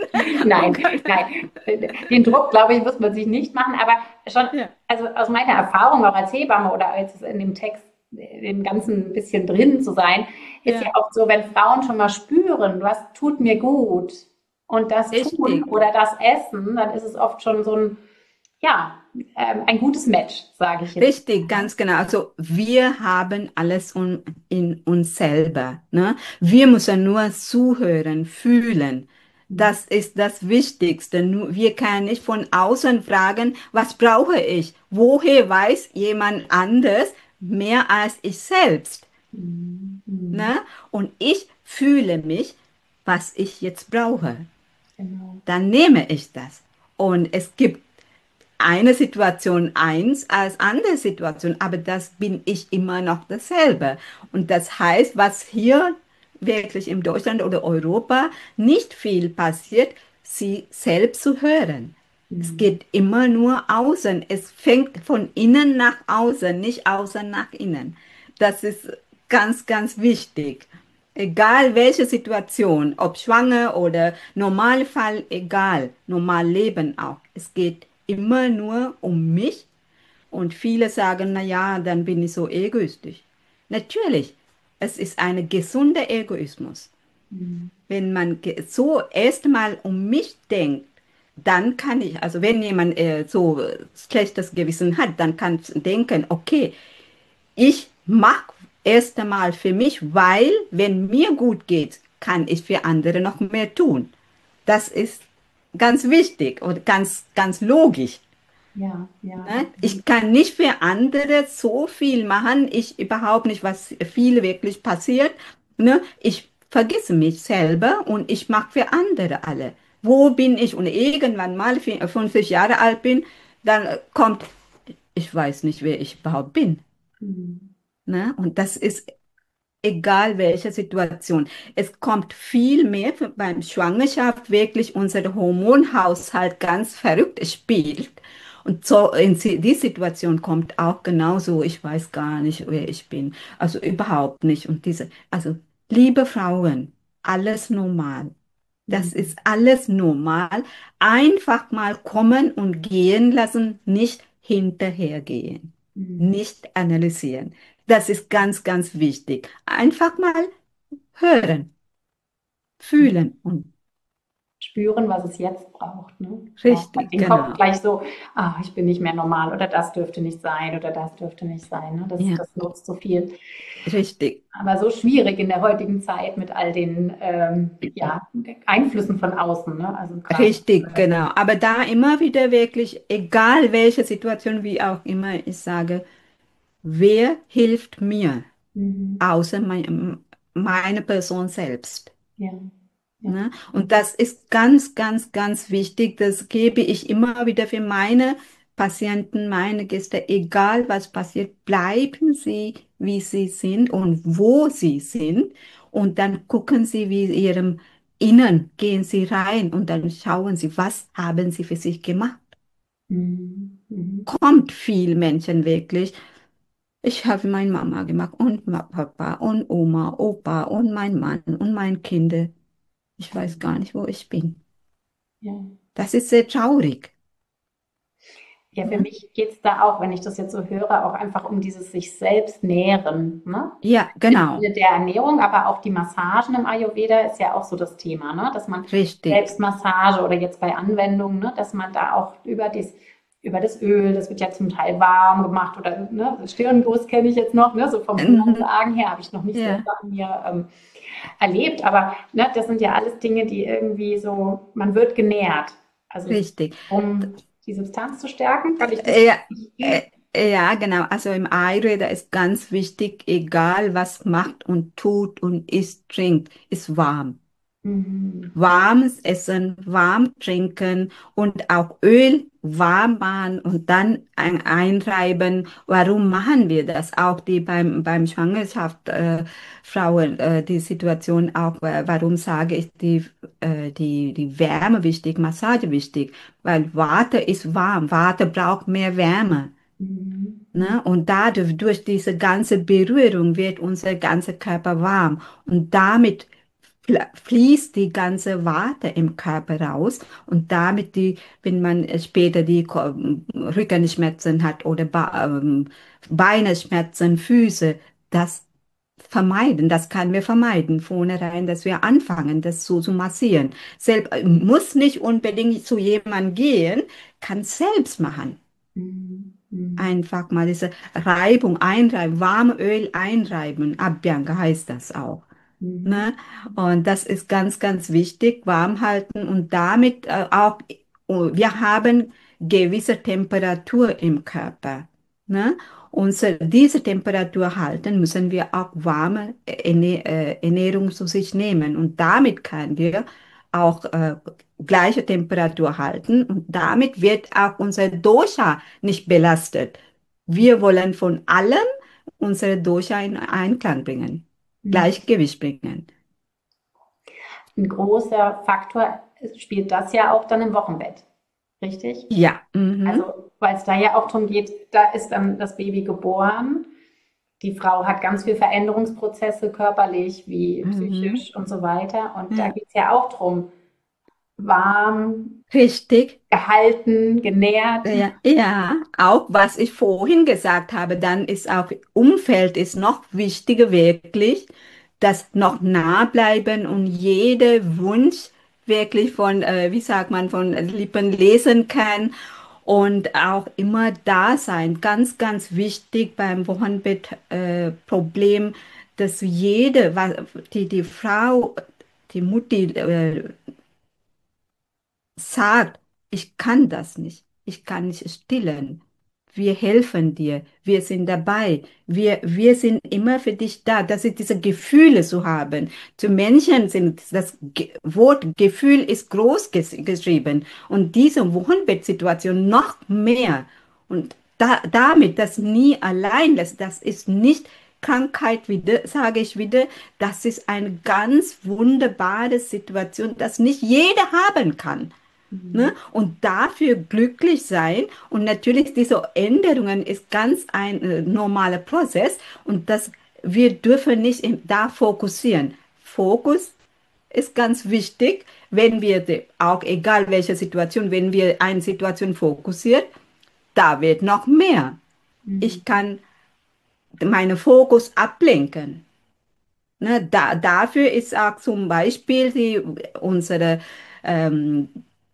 oh Nein, Gott. nein. Den Druck, glaube ich, muss man sich nicht machen. Aber schon, Ja. also aus meiner Erfahrung auch als Hebamme oder als in dem Text, dem Ganzen ein bisschen drin zu sein, ist ja Ja, auch so, wenn Frauen schon mal spüren, was tut mir gut und das tun richtig, oder das essen, dann ist es oft schon so ein, ja, ähm, ein gutes Match, sage ich jetzt. richtig, ganz genau. Also wir haben alles un, in uns selber, ne? Wir müssen nur zuhören, fühlen. Das ist das Wichtigste. Nur, wir können nicht von außen fragen, was brauche ich? Woher weiß jemand anders mehr als ich selbst? Mhm. Mhm. Ne? Und ich fühle mich, was ich jetzt brauche. Genau. Dann nehme ich das. Und es gibt eine Situation eins als andere Situation, aber das bin ich immer noch dasselbe. Und das heißt, was hier wirklich in Deutschland oder Europa nicht viel passiert, sie selbst zu hören. Es Mhm. geht immer nur außen. Es fängt von innen nach außen, nicht außen nach innen. Das ist ganz, ganz wichtig. Egal welche Situation, ob schwanger oder Normalfall, egal, normal leben auch. Es geht immer nur um mich und viele sagen, na ja, dann bin ich so egoistisch. Natürlich, es ist ein gesunder Egoismus. Mhm. Wenn man ge- so erstmal um mich denkt, dann kann ich, also wenn jemand äh, so äh, schlechtes Gewissen hat, dann kann ich denken, okay, ich mache erst einmal für mich, weil wenn mir gut geht, kann ich für andere noch mehr tun. Das ist ganz wichtig und ganz, ganz logisch. Ja, ja, Ne? absolut. Ich kann nicht für andere so viel machen, ich überhaupt nicht, was viel wirklich passiert. Ne? Ich vergesse mich selber und ich mache für andere alle. Wo bin ich? Und irgendwann mal, wenn ich fünfzig Jahre alt bin, dann kommt, ich weiß nicht, wer ich überhaupt bin. Mhm. Ne? Und das ist egal welche Situation. Es kommt viel mehr für- beim Schwangerschaft wirklich unser Hormonhaushalt ganz verrückt spielt. Und so in si- die Situation kommt auch genauso, ich weiß gar nicht, wer ich bin. Also überhaupt nicht. Und diese, also liebe Frauen, alles normal. Das Mhm. ist alles normal. Einfach mal kommen und gehen lassen, nicht hinterhergehen, Mhm. nicht analysieren. Das ist ganz, ganz wichtig. Einfach mal hören, fühlen und Spüren, was es jetzt braucht. Ne? Ja, hat richtig, den Kopf genau. gleich so, ah, ich bin nicht mehr normal oder das dürfte nicht sein oder das dürfte nicht sein. Ne? Das, Ja, das nutzt so viel. richtig, Aber so schwierig in der heutigen Zeit mit all den ähm, ja, Einflüssen von außen. Ne? Also gerade. richtig, genau. Aber da immer wieder wirklich, egal welche Situation, wie auch immer, ich sage, wer hilft mir, Mhm. außer mein, meine Person selbst? Ja, ja. Ne? Und das ist ganz, ganz, ganz wichtig. Das gebe ich immer wieder für meine Patienten, meine Gäste. Egal was passiert, bleiben Sie, wie Sie sind und wo Sie sind. Und dann gucken Sie, wie Ihrem Innen gehen Sie rein und dann schauen Sie, was haben Sie für sich gemacht. Mhm. Mhm. Kommt viel Menschen wirklich. Ich habe meine Mama gemacht und Ma- Papa und Oma, Opa und mein Mann und mein Kinder. Ich weiß gar nicht, wo ich bin. Ja. Das ist sehr traurig. Ja, für Ne? mich geht es da auch, wenn ich das jetzt so höre, auch einfach um dieses sich selbst nähren. Ne? Ja, Im genau. Sinne der Ernährung, aber auch die Massagen im Ayurveda ist ja auch so das Thema, ne? Dass man Richtig. Selbstmassage oder jetzt bei Anwendungen, ne? Dass man da auch über das, über das Öl, das wird ja zum Teil warm gemacht oder ne? Stirnguss kenne ich jetzt noch, ne? So vom Mhm. Hörensagen her habe ich noch nicht Ja, selber an mir ähm, erlebt, aber ne? Das sind ja alles Dinge, die irgendwie so, man wird genährt. Also richtig. um die Substanz zu stärken, kann ich das Ja, äh, verstehen? ja, genau. Also im Ayurveda ist ganz wichtig, egal was macht und tut und isst, trinkt, ist warm. Mhm. Warmes Essen, warm trinken und auch Öl warm machen und dann ein, einreiben. Warum machen wir das? Auch die beim, beim Schwangerschaft, äh, Frauen, äh, die Situation auch, äh, warum sage ich die, äh, die, die Wärme wichtig, Massage wichtig? Weil Water ist warm, Water braucht mehr Wärme. Mhm. Mhm. Ne? Und dadurch, durch diese ganze Berührung wird unser ganzer Körper warm. Und damit fl- fließt die ganze Warte im Körper raus und damit die, wenn man äh, später die Ko- Rückenschmerzen hat oder Ba- ähm, Beineschmerzen, Füße, das vermeiden, das können wir vermeiden, vornherein, dass wir anfangen, das so zu massieren. Selb, äh, muss nicht unbedingt zu jemandem gehen, kann selbst machen. Mhm. Mhm. Einfach mal diese Reibung einreiben, warme Öl einreiben, Abhyanga heißt das auch. Mhm. Ne? Und das ist ganz, ganz wichtig, warm halten und damit äh, auch, oh, wir haben gewisse Temperatur im Körper. Ne? Und so diese Temperatur halten, müssen wir auch warme Erne äh, Ernährung zu sich nehmen. Und damit können wir auch äh, gleiche Temperatur halten und damit wird auch unser Dosha nicht belastet. Wir wollen von allem unsere Dosha in Einklang bringen, Mhm. Gleichgewicht bringen. Ein großer Faktor spielt das ja auch dann im Wochenbett, richtig? Ja, mhm. Also, weil es da ja auch darum geht, da ist dann das Baby geboren. Die Frau hat ganz viele Veränderungsprozesse körperlich wie Mhm. psychisch und so weiter. Und da Ja. geht es ja auch darum, warm, Richtig. gehalten, genährt. Ja, ja, auch was ich vorhin gesagt habe, dann ist auch Umfeld ist noch wichtiger wirklich, dass noch nah bleiben und jeder Wunsch wirklich von, äh, wie sagt man, von Lippen lesen kann und auch immer da sein. Ganz, ganz wichtig beim Wochenbett-Problem, äh, Problem, dass jede, wa- die, die Frau, die Mutti, äh, sagt, ich kann das nicht, ich kann nicht stillen. Wir helfen dir, wir sind dabei, wir, wir sind immer für dich da. Das sind diese Gefühle zu haben. Zu Menschen sind das Ge Wort Gefühl ist groß ges geschrieben und diese Wochenbettsituation noch mehr. Und da, damit das nie allein lässt, das ist nicht Krankheit wieder, sage ich wieder, das ist eine ganz wunderbare Situation, das nicht jeder haben kann. Ne? Mhm. Und dafür glücklich sein. Und natürlich, diese Änderungen ist ganz ein äh, normaler Prozess. Und das, wir dürfen nicht im- da fokussieren. Fokus ist ganz wichtig, wenn wir, die- auch egal welche Situation, wenn wir eine Situation fokussieren, da wird noch mehr. Mhm. Ich kann meinen Fokus ablenken. Ne? Da, dafür ist auch zum Beispiel die, unsere ähm,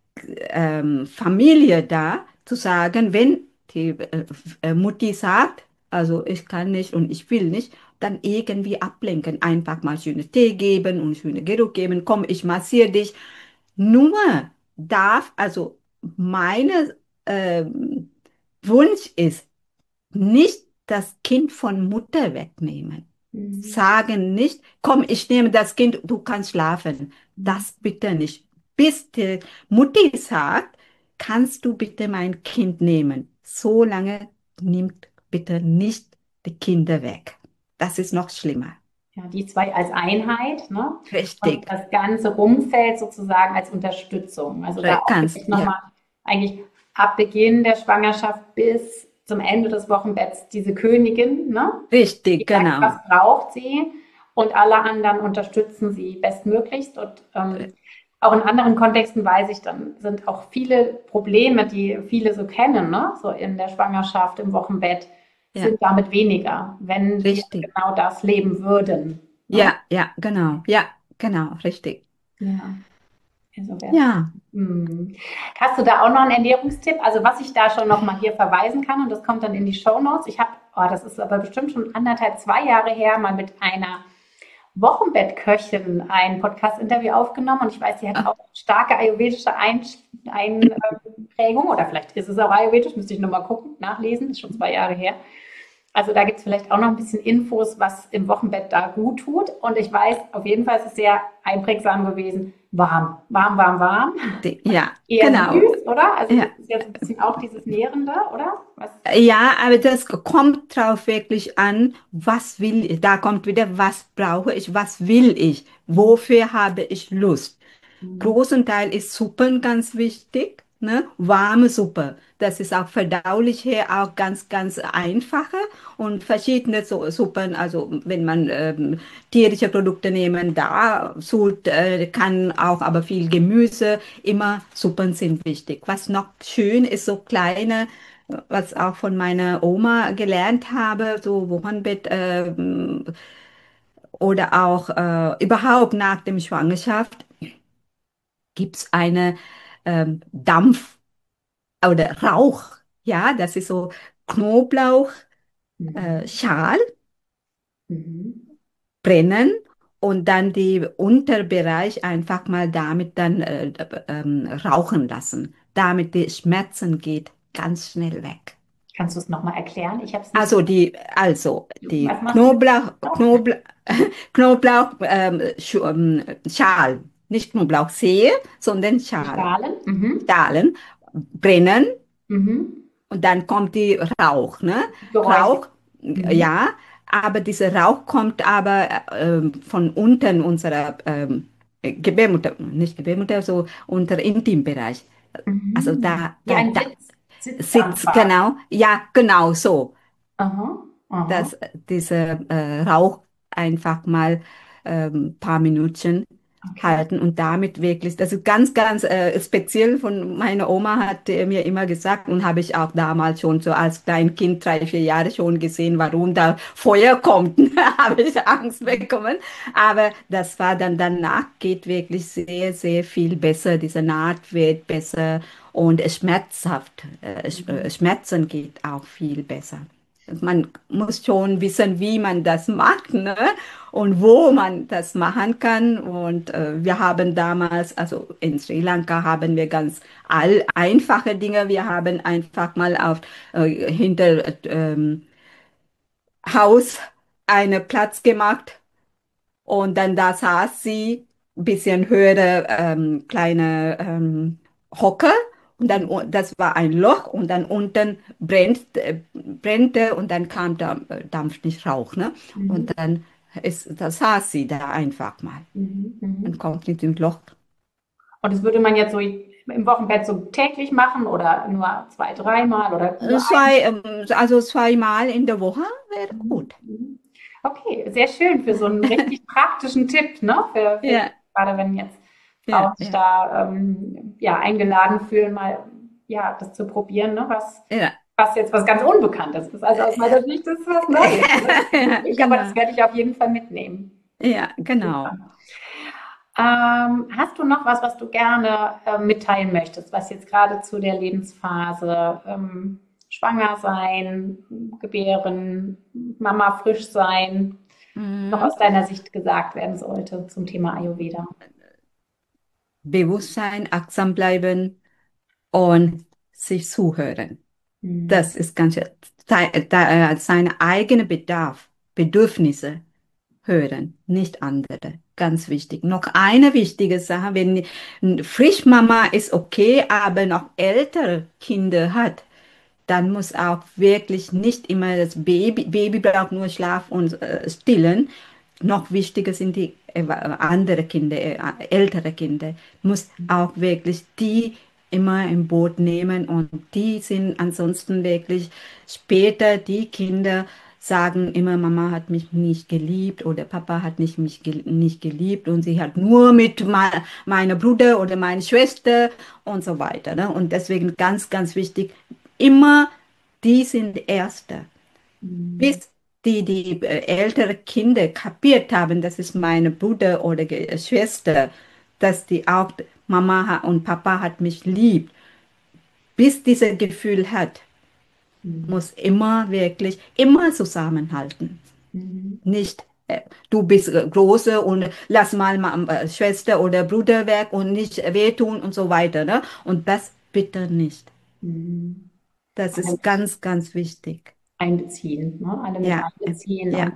ähm, Familie da, zu sagen, wenn die äh, äh, Mutti sagt, also ich kann nicht und ich will nicht, dann irgendwie ablenken. Einfach mal schöne Tee geben und schöne Geruch geben. Komm, ich massiere dich. Nur darf, also meine ähm, Wunsch ist, nicht das Kind von Mutter wegnehmen. Mhm. Sagen nicht, komm, ich nehme das Kind, du kannst schlafen. Mhm. Das bitte nicht. Bis die Mutti sagt, kannst du bitte mein Kind nehmen. So lange nimmt bitte nicht die Kinder weg. Das ist noch schlimmer. Ja, die zwei als Einheit, ne? Und Richtig. das ganze Umfeld sozusagen als Unterstützung. Also da Re- auch Kannst, wirklich ja. nochmal eigentlich ab Beginn der Schwangerschaft bis zum Ende des Wochenbetts diese Königin, ne? Die Richtig, sagt, was genau. braucht sie und alle anderen unterstützen sie bestmöglichst. Und ähm, auch in anderen Kontexten weiß ich, dann sind auch viele Probleme, die viele so kennen, ne? So in der Schwangerschaft, im Wochenbett, Ja, sind damit weniger, wenn wir richtig. genau das leben würden. Ne? Ja, ja, genau. Ja, genau, richtig. Ja, also wäre es. Ja. Hm. Hast du da auch noch einen Ernährungstipp? Also was ich da schon noch mal hier verweisen kann und das kommt dann in die Shownotes. Ich habe, oh, das ist aber bestimmt schon anderthalb, zwei Jahre her, mal mit einer Wochenbettköchin ein Podcast-Interview aufgenommen und ich weiß, sie hat Ah, auch starke ayurvedische Ein Einprägung oder vielleicht ist es auch ayurvedisch, müsste ich nochmal gucken, nachlesen, ist schon zwei Jahre her. Also da gibt es vielleicht auch noch ein bisschen Infos, was im Wochenbett da gut tut. Und ich weiß, auf jeden Fall ist es sehr einprägsam gewesen. Warm, warm, warm, warm. die, ja, Eher genau. süß, oder? Also Ja. das ist ja so ein bisschen auch dieses Nährende, oder? Was? Ja, aber das kommt drauf wirklich an, was will ich. Da kommt wieder, was brauche ich, was will ich, Mhm. wofür habe ich Lust. Mhm. Großen Teil ist Suppen ganz wichtig, ne? Warme Suppe. Das ist auch verdaulich her auch ganz, ganz einfache und verschiedene Su- Suppen. Also wenn man ähm, tierische Produkte nehmen, da Sud, äh, kann auch aber viel Gemüse. Immer Suppen sind wichtig. Was noch schön ist, so kleine, was auch von meiner Oma gelernt habe, so Wochenbett ähm, oder auch äh, überhaupt nach dem Schwangerschaft gibt es eine ähm, Dampf oder Rauch. Ja, das ist so Knoblauch, äh, Mhm. Schal Mhm. brennen und dann die Unterbereich einfach mal damit dann äh, ähm, rauchen lassen. Damit die Schmerzen geht ganz schnell weg. Kannst du es nochmal erklären? Ich habe es nicht. Also die, also Was die machst du mit Knoblauch, Knoblauch? Knoblauch, Knoblauch, ähm, Sch- ähm, Schal, nicht Knoblauch sehe, sondern Die Schale, Schalen. Mhm. Schalen brennen Mhm. und dann kommt die Rauch, ne? Geräusche. Rauch, Mhm. ja, aber dieser Rauch kommt aber ähm, von unten unserer ähm, Gebärmutter, nicht Gebärmutter, so unter Intimbereich. Also Mhm. da, Wie da, ein da Sitz, Sitzdampf sitzt, quasi. genau, ja, genau so, Aha, aha. dass dieser äh, Rauch einfach mal ein paar Minuten Okay. halten und damit wirklich, das ist ganz, ganz äh, speziell von meiner Oma, hat er mir immer gesagt und habe ich auch damals schon so als Kleinkind, drei, vier Jahre schon gesehen, warum da Feuer kommt, habe ich Angst bekommen. Aber das war dann danach geht wirklich sehr, sehr viel besser. Diese Naht wird besser und es schmerzhaft, äh, Sch- äh, Mhm. Schmerzen geht auch viel besser. Man muss schon wissen, wie man das macht, ne? Und wo man das machen kann. Und äh, wir haben damals, also in Sri Lanka haben wir ganz all einfache Dinge. Wir haben einfach mal auf äh, hinter äh, ähm, Haus einen Platz gemacht und dann da saß sie, ein bisschen höhere ähm, kleine ähm, Hocke und dann u- das war ein Loch und dann unten brennt, äh, brennte und dann kam da äh, Dampf, nicht Rauch, ne? Mhm. Und dann ist, da saß sie da einfach mal Mhm. und Mhm. kommt nicht ins Loch. Und das würde man jetzt so im Wochenbett so täglich machen oder nur zwei, dreimal oder Äh, nur Zwei, ähm, also zweimal in der Woche wäre Mhm. gut. Mhm. Okay, sehr schön für so einen richtig praktischen Tipp, ne? Für, für Ja, gerade wenn jetzt Frauen ja, sich ja, da ähm, ja, eingeladen fühlen, mal ja, das zu probieren, ne? Was, ja, was jetzt was ganz Unbekanntes ist. Also aus meiner Sicht ist es was Neues, ne? Für ja, mich, aber das genau. werde ich auf jeden Fall mitnehmen. Ja, genau. Super. Ähm, hast du noch was, was du gerne äh, mitteilen möchtest, was jetzt gerade zu der Lebensphase ähm, schwanger sein, gebären, Mama frisch sein, noch Mhm. aus deiner Sicht gesagt werden sollte zum Thema Ayurveda? Bewusstsein, achtsam bleiben und sich zuhören. Mhm. Das ist ganz, sei- da- äh, seine eigene Bedarf, Bedürfnisse hören, nicht andere. Ganz wichtig. Noch eine wichtige Sache, wenn Frischmama ist okay, aber noch ältere Kinder hat, dann muss auch wirklich nicht immer das Baby, Baby braucht nur Schlaf und äh, Stillen. Noch wichtiger sind die äh, andere Kinder, äh, ältere Kinder. Muss auch wirklich die immer im Boot nehmen und die sind ansonsten wirklich später die Kinder sagen immer, Mama hat mich nicht geliebt oder Papa hat nicht mich gel nicht geliebt und sie hat nur mit me meiner Bruder oder meiner Schwester und so weiter. Ne? Und deswegen ganz, ganz wichtig, immer die sind Erste. Mhm. Bis die, die äh, ältere Kinder kapiert haben, das ist meine Bruder oder Ge- äh, Schwester, dass die auch Mama ha- und Papa hat mich lieb. Bis dieses Gefühl hat, Mhm. muss immer wirklich, immer zusammenhalten. Mhm. Nicht, äh, du bist äh, große und lass mal, Ma- äh, Schwester oder Bruder weg und nicht wehtun und so weiter. Ne? Und das bitte nicht. Mhm. Das Alle ist mit ganz, ganz wichtig. einbeziehen, ne? Alle mit Ja, einbeziehen ja, und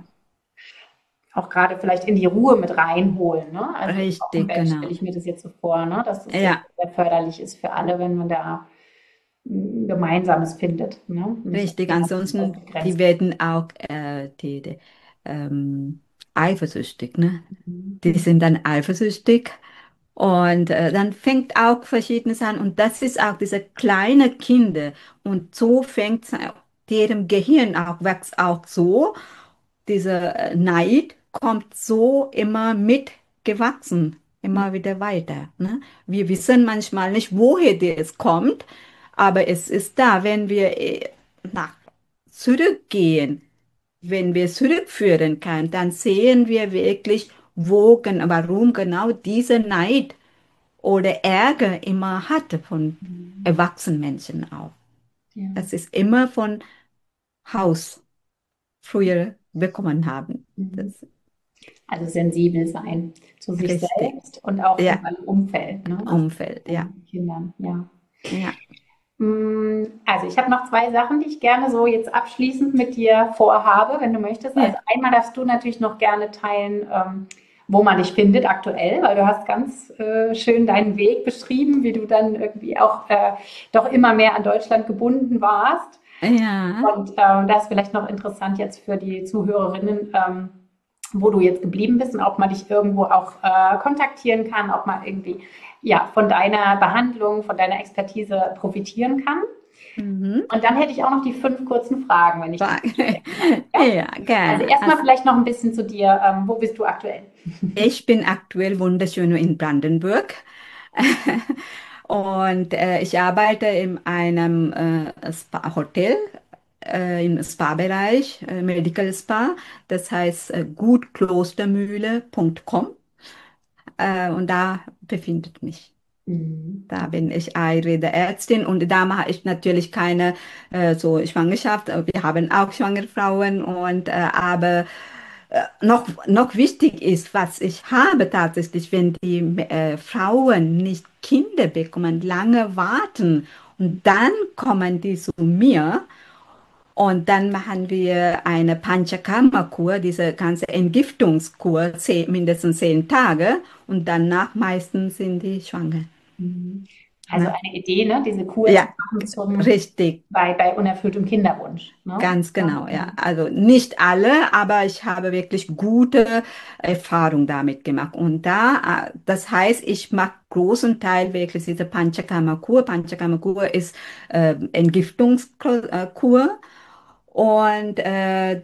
auch gerade vielleicht in die Ruhe mit reinholen. Ne? Also im richtig, Wochenbett stelle genau. ich mir das jetzt so vor, ne? Dass das jetzt Ja, sehr förderlich ist für alle, wenn man da ein Gemeinsames findet. Ne? Nicht richtig. jemand Ansonsten, die ausgegrenzt. werden auch äh, die, die, ähm, eifersüchtig, ne? Die Mhm. sind dann eifersüchtig und äh, dann fängt auch Verschiedenes an und das ist auch diese kleine Kinder und so fängt deren Gehirn auch, wächst auch so. Dieser äh, Neid kommt so immer mitgewachsen, immer wieder weiter. Ne? Wir wissen manchmal nicht, woher das kommt, aber es ist da, wenn wir äh, nach zurückgehen, wenn wir zurückführen können, dann sehen wir wirklich, wo, gen- warum genau dieser Neid oder Ärger immer hatte von Mhm. erwachsenen Menschen auch. Ja. Das ist immer von Haus früher bekommen haben. Mhm. Das Also sensibel sein zu ist sich richtig. selbst und auch zu Ja, seinem Umfeld, ne? Also Umfeld, ja. seinen Kindern, ja. Ja. Mm, Also ich habe noch zwei Sachen, die ich gerne so jetzt abschließend mit dir vorhabe, wenn du möchtest. Also Ja. einmal darfst du natürlich noch gerne teilen, ähm, wo man dich findet aktuell, weil du hast ganz äh, schön deinen Weg beschrieben, wie du dann irgendwie auch äh, doch immer mehr an Deutschland gebunden warst. Ja. Und ähm, das ist vielleicht noch interessant jetzt für die Zuhörerinnen, ähm, wo du jetzt geblieben bist und ob man dich irgendwo auch äh, kontaktieren kann, ob man irgendwie ja, von deiner Behandlung, von deiner Expertise profitieren kann. Mhm. Und dann hätte ich auch noch die fünf kurzen Fragen, wenn ich die Frage. stellen darf. Ja? Ja, Also gerne. erstmal Also vielleicht noch ein bisschen zu dir. Ähm, wo bist du aktuell? ich bin aktuell wunderschön in Brandenburg. Und äh, ich arbeite in einem äh, Spa-Hotel äh, im Spa-Bereich, äh, Medical Spa. Das heißt äh, gutklostermühle punkt com. Äh, und da befindet mich. Mhm. Da bin ich Ayurveda-Ärztin und da mache ich natürlich keine äh, so Schwangerschaft. Wir haben auch schwangere Frauen und äh, aber äh, noch, noch wichtig ist, was ich habe tatsächlich, wenn die äh, Frauen nicht Kinder bekommen, lange warten und dann kommen die zu mir und dann machen wir eine Panchakarma-Kur, diese ganze Entgiftungskur, zehn, mindestens zehn Tage und danach meistens sind die schwanger. Mhm. Also Ne? eine Idee, ne, diese Kur zu Ja, machen zum, richtig. bei, bei unerfülltem Kinderwunsch. Ne? Ganz Ja. genau, ja. Also nicht alle, aber ich habe wirklich gute Erfahrung damit gemacht. Und da, äh, das heißt, ich mache großen Teil wirklich diese Panchakarma-Kur. Panchakarma-Kur ist äh, Entgiftungskur. Und äh,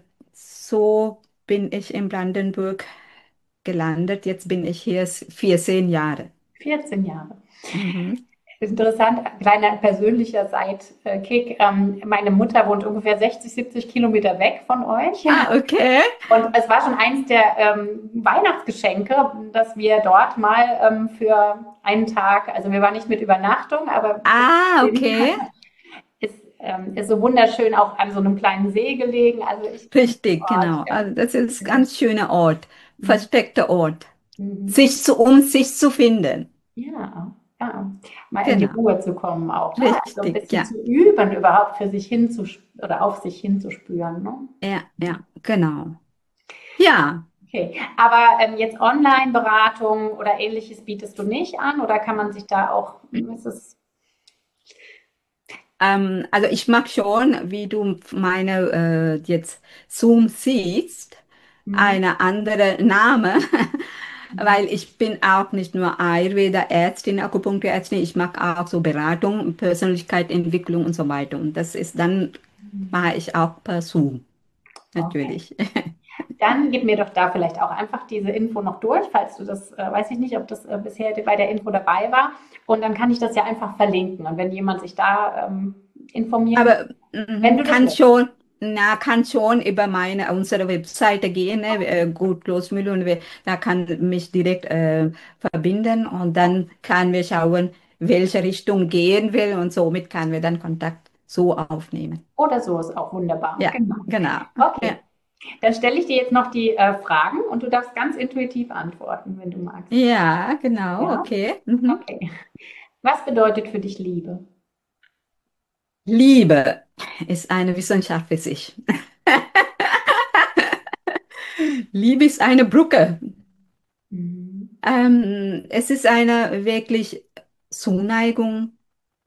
so bin ich in Brandenburg gelandet. Jetzt bin ich hier vierzehn Jahre. vierzehn Jahre. Mhm. Interessant, kleiner persönlicher Sidekick. Ähm, meine Mutter wohnt ungefähr sechzig, siebzig Kilometer weg von euch. Ah, okay. Und es war schon eins der ähm, Weihnachtsgeschenke, dass wir dort mal ähm, für einen Tag, also wir waren nicht mit Übernachtung, aber Ah, okay. ist, ähm, ist so wunderschön auch an so einem kleinen See gelegen. Also ich, Richtig, oh, genau. ich Also das ist ein finde, ganz schöner Ort, versteckter Ort, mhm. sich zu, um sich zu finden. Ja, ja, mal in die Genau, Ruhe zu kommen auch, ne? Also ein richtig, bisschen ja, zu üben, überhaupt für sich hinzuspüren oder auf sich hinzuspüren, ne? ja, ja, genau. Ja, Okay, aber ähm, jetzt Online-Beratung oder ähnliches bietest du nicht an oder kann man sich da auch, ist es, ähm, also ich mag schon, wie du meine äh, jetzt Zoom siehst, mhm, eine andere Name, mhm, weil ich bin auch nicht nur Ayurveda-Ärztin, Akupunkturärztin, ich mag auch so Beratung, Persönlichkeitsentwicklung und so weiter. Und das ist dann mache ich auch per Zoom, okay. natürlich. Dann gib mir doch da vielleicht auch einfach diese Info noch durch, falls du das, äh, weiß ich nicht, ob das äh, bisher bei der Info dabei war. Und dann kann ich das ja einfach verlinken. Und wenn jemand sich da ähm, informieren will, Aber wenn mhm, du das kann möchtest. schon, na, kann schon über meine, unsere Webseite gehen, ne, Okay. äh, gut Losmühle und wir, da kann mich direkt äh, verbinden und dann kann wir schauen, welche Richtung gehen will und somit kann wir dann Kontakt so aufnehmen. Oder so ist auch wunderbar. Ja, Genau. genau. Ja, Okay. Dann stelle ich dir jetzt noch die äh, Fragen und du darfst ganz intuitiv antworten, wenn du magst. ja, genau, Ja? okay. Mhm. Okay. Was bedeutet für dich Liebe? Liebe ist eine Wissenschaft für sich. Liebe ist eine Brücke. Mhm. Ähm, es ist eine wirklich Zuneigung,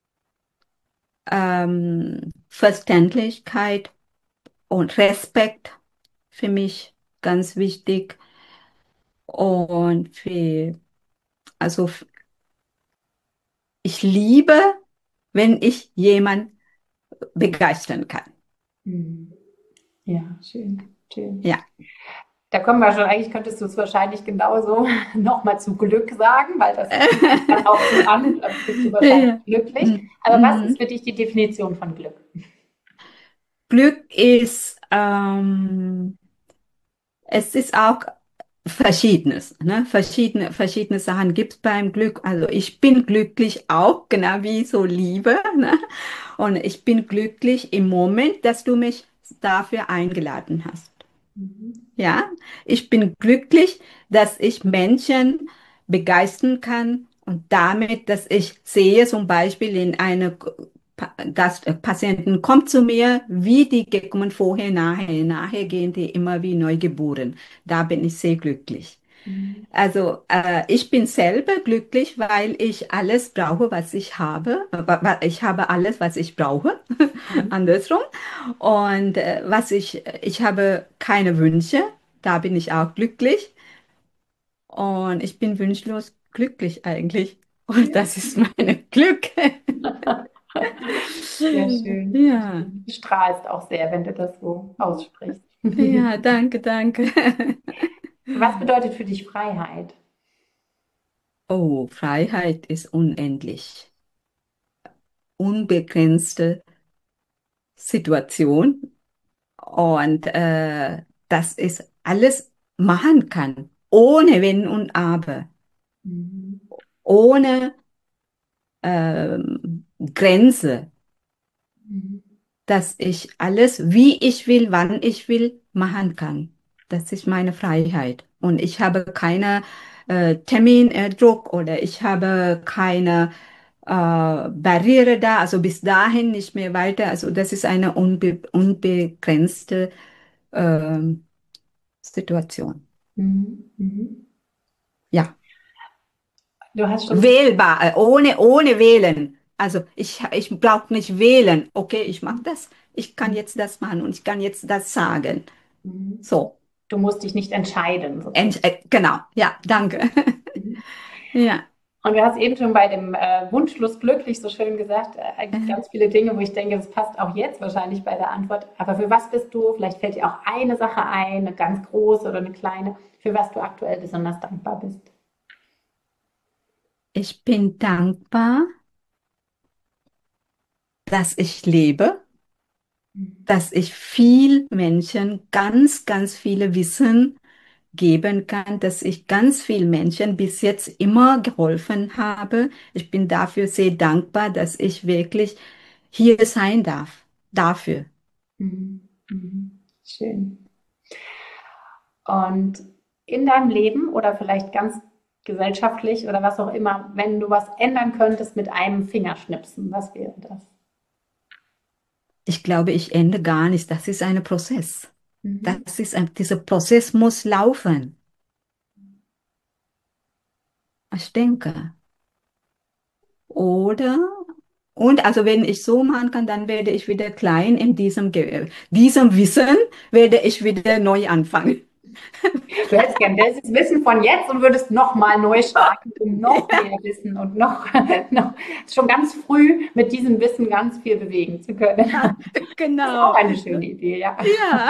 ähm, Verständlichkeit und Respekt für mich ganz wichtig. Und für, also f- ich liebe, wenn ich jemand begeistern kann. Mhm. Ja, schön, schön. Ja. Da kommen wir schon, eigentlich könntest du es wahrscheinlich genauso nochmal zu Glück sagen, weil das bietet sich dann auch gut an, da bist du wahrscheinlich Ja. glücklich. Mhm. Aber was ist Mhm. für dich die Definition von Glück? Glück ist, ähm, es ist auch Verschiedenes, ne? Verschiedene, verschiedene Sachen gibt es beim Glück. Also ich bin glücklich auch, genau wie so Liebe, ne? Und ich bin glücklich im Moment, dass du mich dafür eingeladen hast. Mhm. Ja, ich bin glücklich, dass ich Menschen begeistern kann und damit, dass ich sehe, zum Beispiel in eine Pa- Gast, äh, Patienten kommt zu mir, wie die gekommen vorher, nachher, nachher gehen die immer wie neugeboren. Da bin ich sehr glücklich. Mhm. Also äh, ich bin selber glücklich, weil ich alles brauche, was ich habe. Wa- wa- Ich habe alles, was ich brauche, Mhm. andersrum. Und äh, was ich, ich habe keine Wünsche, da bin ich auch glücklich. Und ich bin wunschlos glücklich eigentlich. Und Ja. das ist mein Glück. Sehr schön. Sehr Ja, schön. Du strahlst auch sehr, wenn du das so aussprichst. ja, danke, danke. Was bedeutet für dich Freiheit? Oh, Freiheit ist unendlich. Unbegrenzte Situation und äh, dass es alles machen kann, ohne Wenn und Aber, Mhm. ohne ähm, Grenze, Mhm. dass ich alles, wie ich will, wann ich will, machen kann. Das ist meine Freiheit. Und ich habe keine äh, Termindruck oder ich habe keine äh, Barriere da, also bis dahin nicht mehr weiter. Also das ist eine unbe unbegrenzte ähm, Situation. Mhm. Mhm. Ja, Du hast schon. wählbar, äh, ohne, ohne wählen. Also ich, ich brauche nicht wählen. Okay, ich mache das. Ich kann jetzt das machen und ich kann jetzt das sagen. Mhm. So, Du musst dich nicht entscheiden, sozusagen. Ent, äh, genau. Ja, danke. Mhm. Ja. Und du hast eben schon bei dem äh, Wunschlos glücklich so schön gesagt, äh, eigentlich Äh, ganz viele Dinge, wo ich denke, das passt auch jetzt wahrscheinlich bei der Antwort. Aber für was bist du? Vielleicht fällt dir auch eine Sache ein, eine ganz große oder eine kleine, für was du aktuell besonders dankbar bist. Ich bin dankbar, dass ich lebe, Mhm. dass ich viel Menschen ganz, ganz viele Wissen geben kann, dass ich ganz vielen Menschen bis jetzt immer geholfen habe. Ich bin dafür sehr dankbar, dass ich wirklich hier sein darf. Dafür. Mhm. Mhm. Schön. Und in deinem Leben oder vielleicht ganz gesellschaftlich oder was auch immer, wenn du was ändern könntest mit einem Fingerschnipsen, was wäre das? Ich glaube, ich ende gar nicht. Das ist ein Prozess. Mhm. Das ist ein, dieser Prozess muss laufen. Ich denke. Oder, und also wenn ich so machen kann, dann werde ich wieder klein in diesem, Ge diesem Wissen, werde ich wieder neu anfangen. Du hättest gern das Wissen von jetzt und würdest nochmal neu starten, um noch mehr Wissen und noch, noch schon ganz früh mit diesem Wissen ganz viel bewegen zu können. Ja, Das ist auch genau. eine schöne Idee, ja. Ja,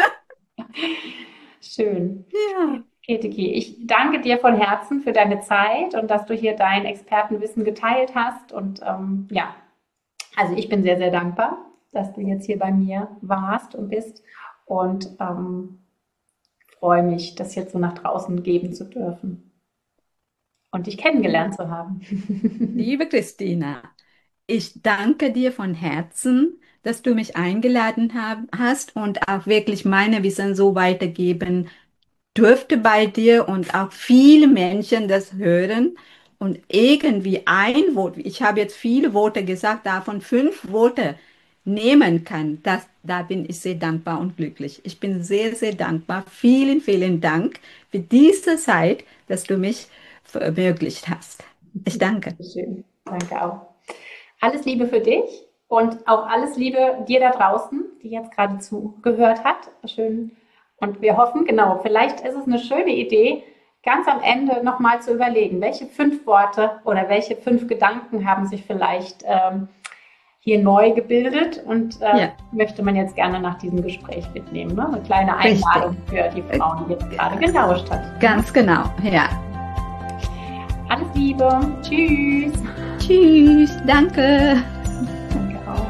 Schön. ja. Keteki, ich danke dir von Herzen für deine Zeit und dass du hier dein Expertenwissen geteilt hast. Und ähm, ja, also ich bin sehr, sehr dankbar, dass du jetzt hier bei mir warst und bist und ähm, freue mich, das jetzt so nach draußen geben zu dürfen und dich kennengelernt zu haben. Liebe Christina, ich danke dir von Herzen, dass du mich eingeladen hab, hast und auch wirklich meine Wissen so weitergeben durfte bei dir und auch viele Menschen das hören und irgendwie ein Wort, ich habe jetzt viele Worte gesagt, davon fünf Worte nehmen kann, das, da bin ich sehr dankbar und glücklich. Ich bin sehr, sehr dankbar. Vielen, vielen Dank für diese Zeit, dass du mich ermöglicht hast. Ich danke. Schön, danke auch. Alles Liebe für dich und auch alles Liebe dir da draußen, die jetzt gerade zugehört hat. Schön. Und wir hoffen, genau, vielleicht ist es eine schöne Idee, ganz am Ende nochmal zu überlegen, welche fünf Worte oder welche fünf Gedanken haben sich vielleicht ähm, hier neu gebildet und äh, Ja, möchte man jetzt gerne nach diesem Gespräch mitnehmen. Ne? Eine kleine richtig. Einladung für die Frauen, die jetzt gerade gelauscht hat. Ganz genau. Ja. Alles Liebe. Tschüss. Tschüss. Danke. Danke auch.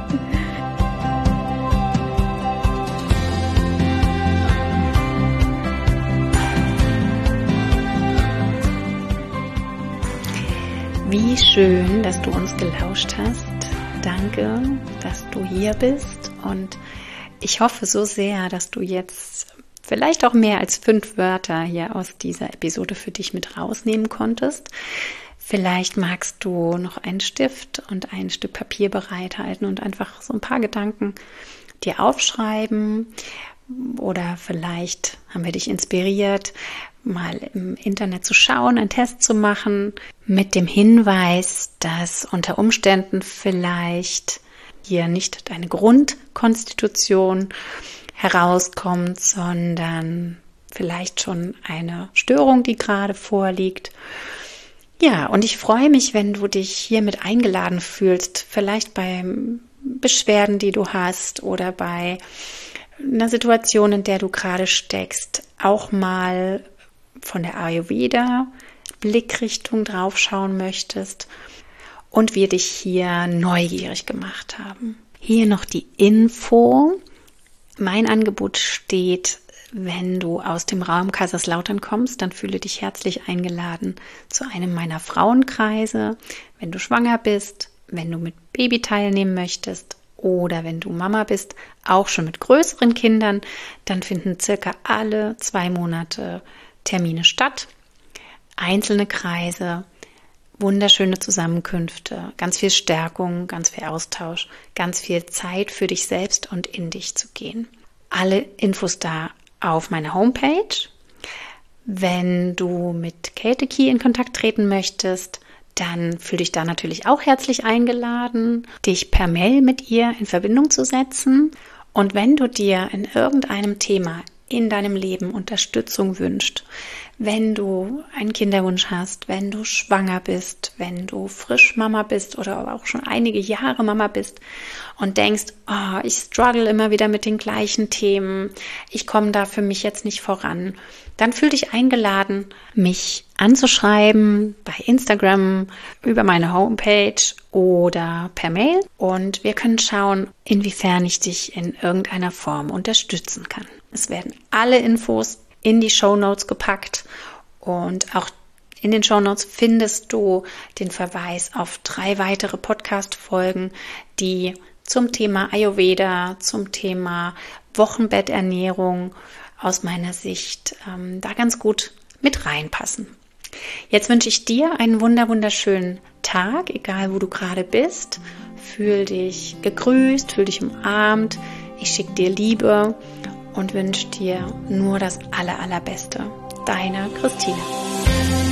Wie schön, dass du uns gelauscht hast. Danke, dass du hier bist und ich hoffe so sehr, dass du jetzt vielleicht auch mehr als fünf Wörter hier aus dieser Episode für dich mit rausnehmen konntest. Vielleicht magst du noch einen Stift und ein Stück Papier bereithalten und einfach so ein paar Gedanken dir aufschreiben. Oder vielleicht haben wir dich inspiriert, mal im Internet zu schauen, einen Test zu machen, mit dem Hinweis, dass unter Umständen vielleicht hier nicht deine Grundkonstitution herauskommt, sondern vielleicht schon eine Störung, die gerade vorliegt. Ja, und ich freue mich, wenn du dich hiermit eingeladen fühlst, vielleicht bei Beschwerden, die du hast oder bei einer Situation, in der du gerade steckst, auch mal von der Ayurveda Blickrichtung draufschauen möchtest und wir dich hier neugierig gemacht haben. Hier noch die Info. Mein Angebot steht, wenn du aus dem Raum Kaiserslautern kommst, dann fühle dich herzlich eingeladen zu einem meiner Frauenkreise. Wenn du schwanger bist, wenn du mit Baby teilnehmen möchtest oder wenn du Mama bist, auch schon mit größeren Kindern, dann finden circa alle zwei Monate Termine statt. Einzelne Kreise, wunderschöne Zusammenkünfte, ganz viel Stärkung, ganz viel Austausch, ganz viel Zeit für dich selbst und in dich zu gehen. Alle Infos da auf meiner Homepage. Wenn du mit Käthe Key in Kontakt treten möchtest, dann fühle dich da natürlich auch herzlich eingeladen, dich per Mail mit ihr in Verbindung zu setzen. Und wenn du dir in irgendeinem Thema in deinem Leben Unterstützung wünschst, wenn du einen Kinderwunsch hast, wenn du schwanger bist, wenn du frisch Mama bist oder auch schon einige Jahre Mama bist und denkst, oh, ich struggle immer wieder mit den gleichen Themen, ich komme da für mich jetzt nicht voran, dann fühl dich eingeladen, mich anzuschreiben bei Instagram, über meine Homepage oder per Mail und wir können schauen, inwiefern ich dich in irgendeiner Form unterstützen kann. Es werden alle Infos in die Shownotes gepackt und auch in den Shownotes findest du den Verweis auf drei weitere Podcast-Folgen, die zum Thema Ayurveda, zum Thema Wochenbetternährung aus meiner Sicht ähm, da ganz gut mit reinpassen. Jetzt wünsche ich dir einen wunder wunderschönen Tag, egal wo du gerade bist. Fühl dich gegrüßt, fühl dich umarmt. Ich schicke dir Liebe und wünsche dir nur das aller, allerbeste. Deine Christine.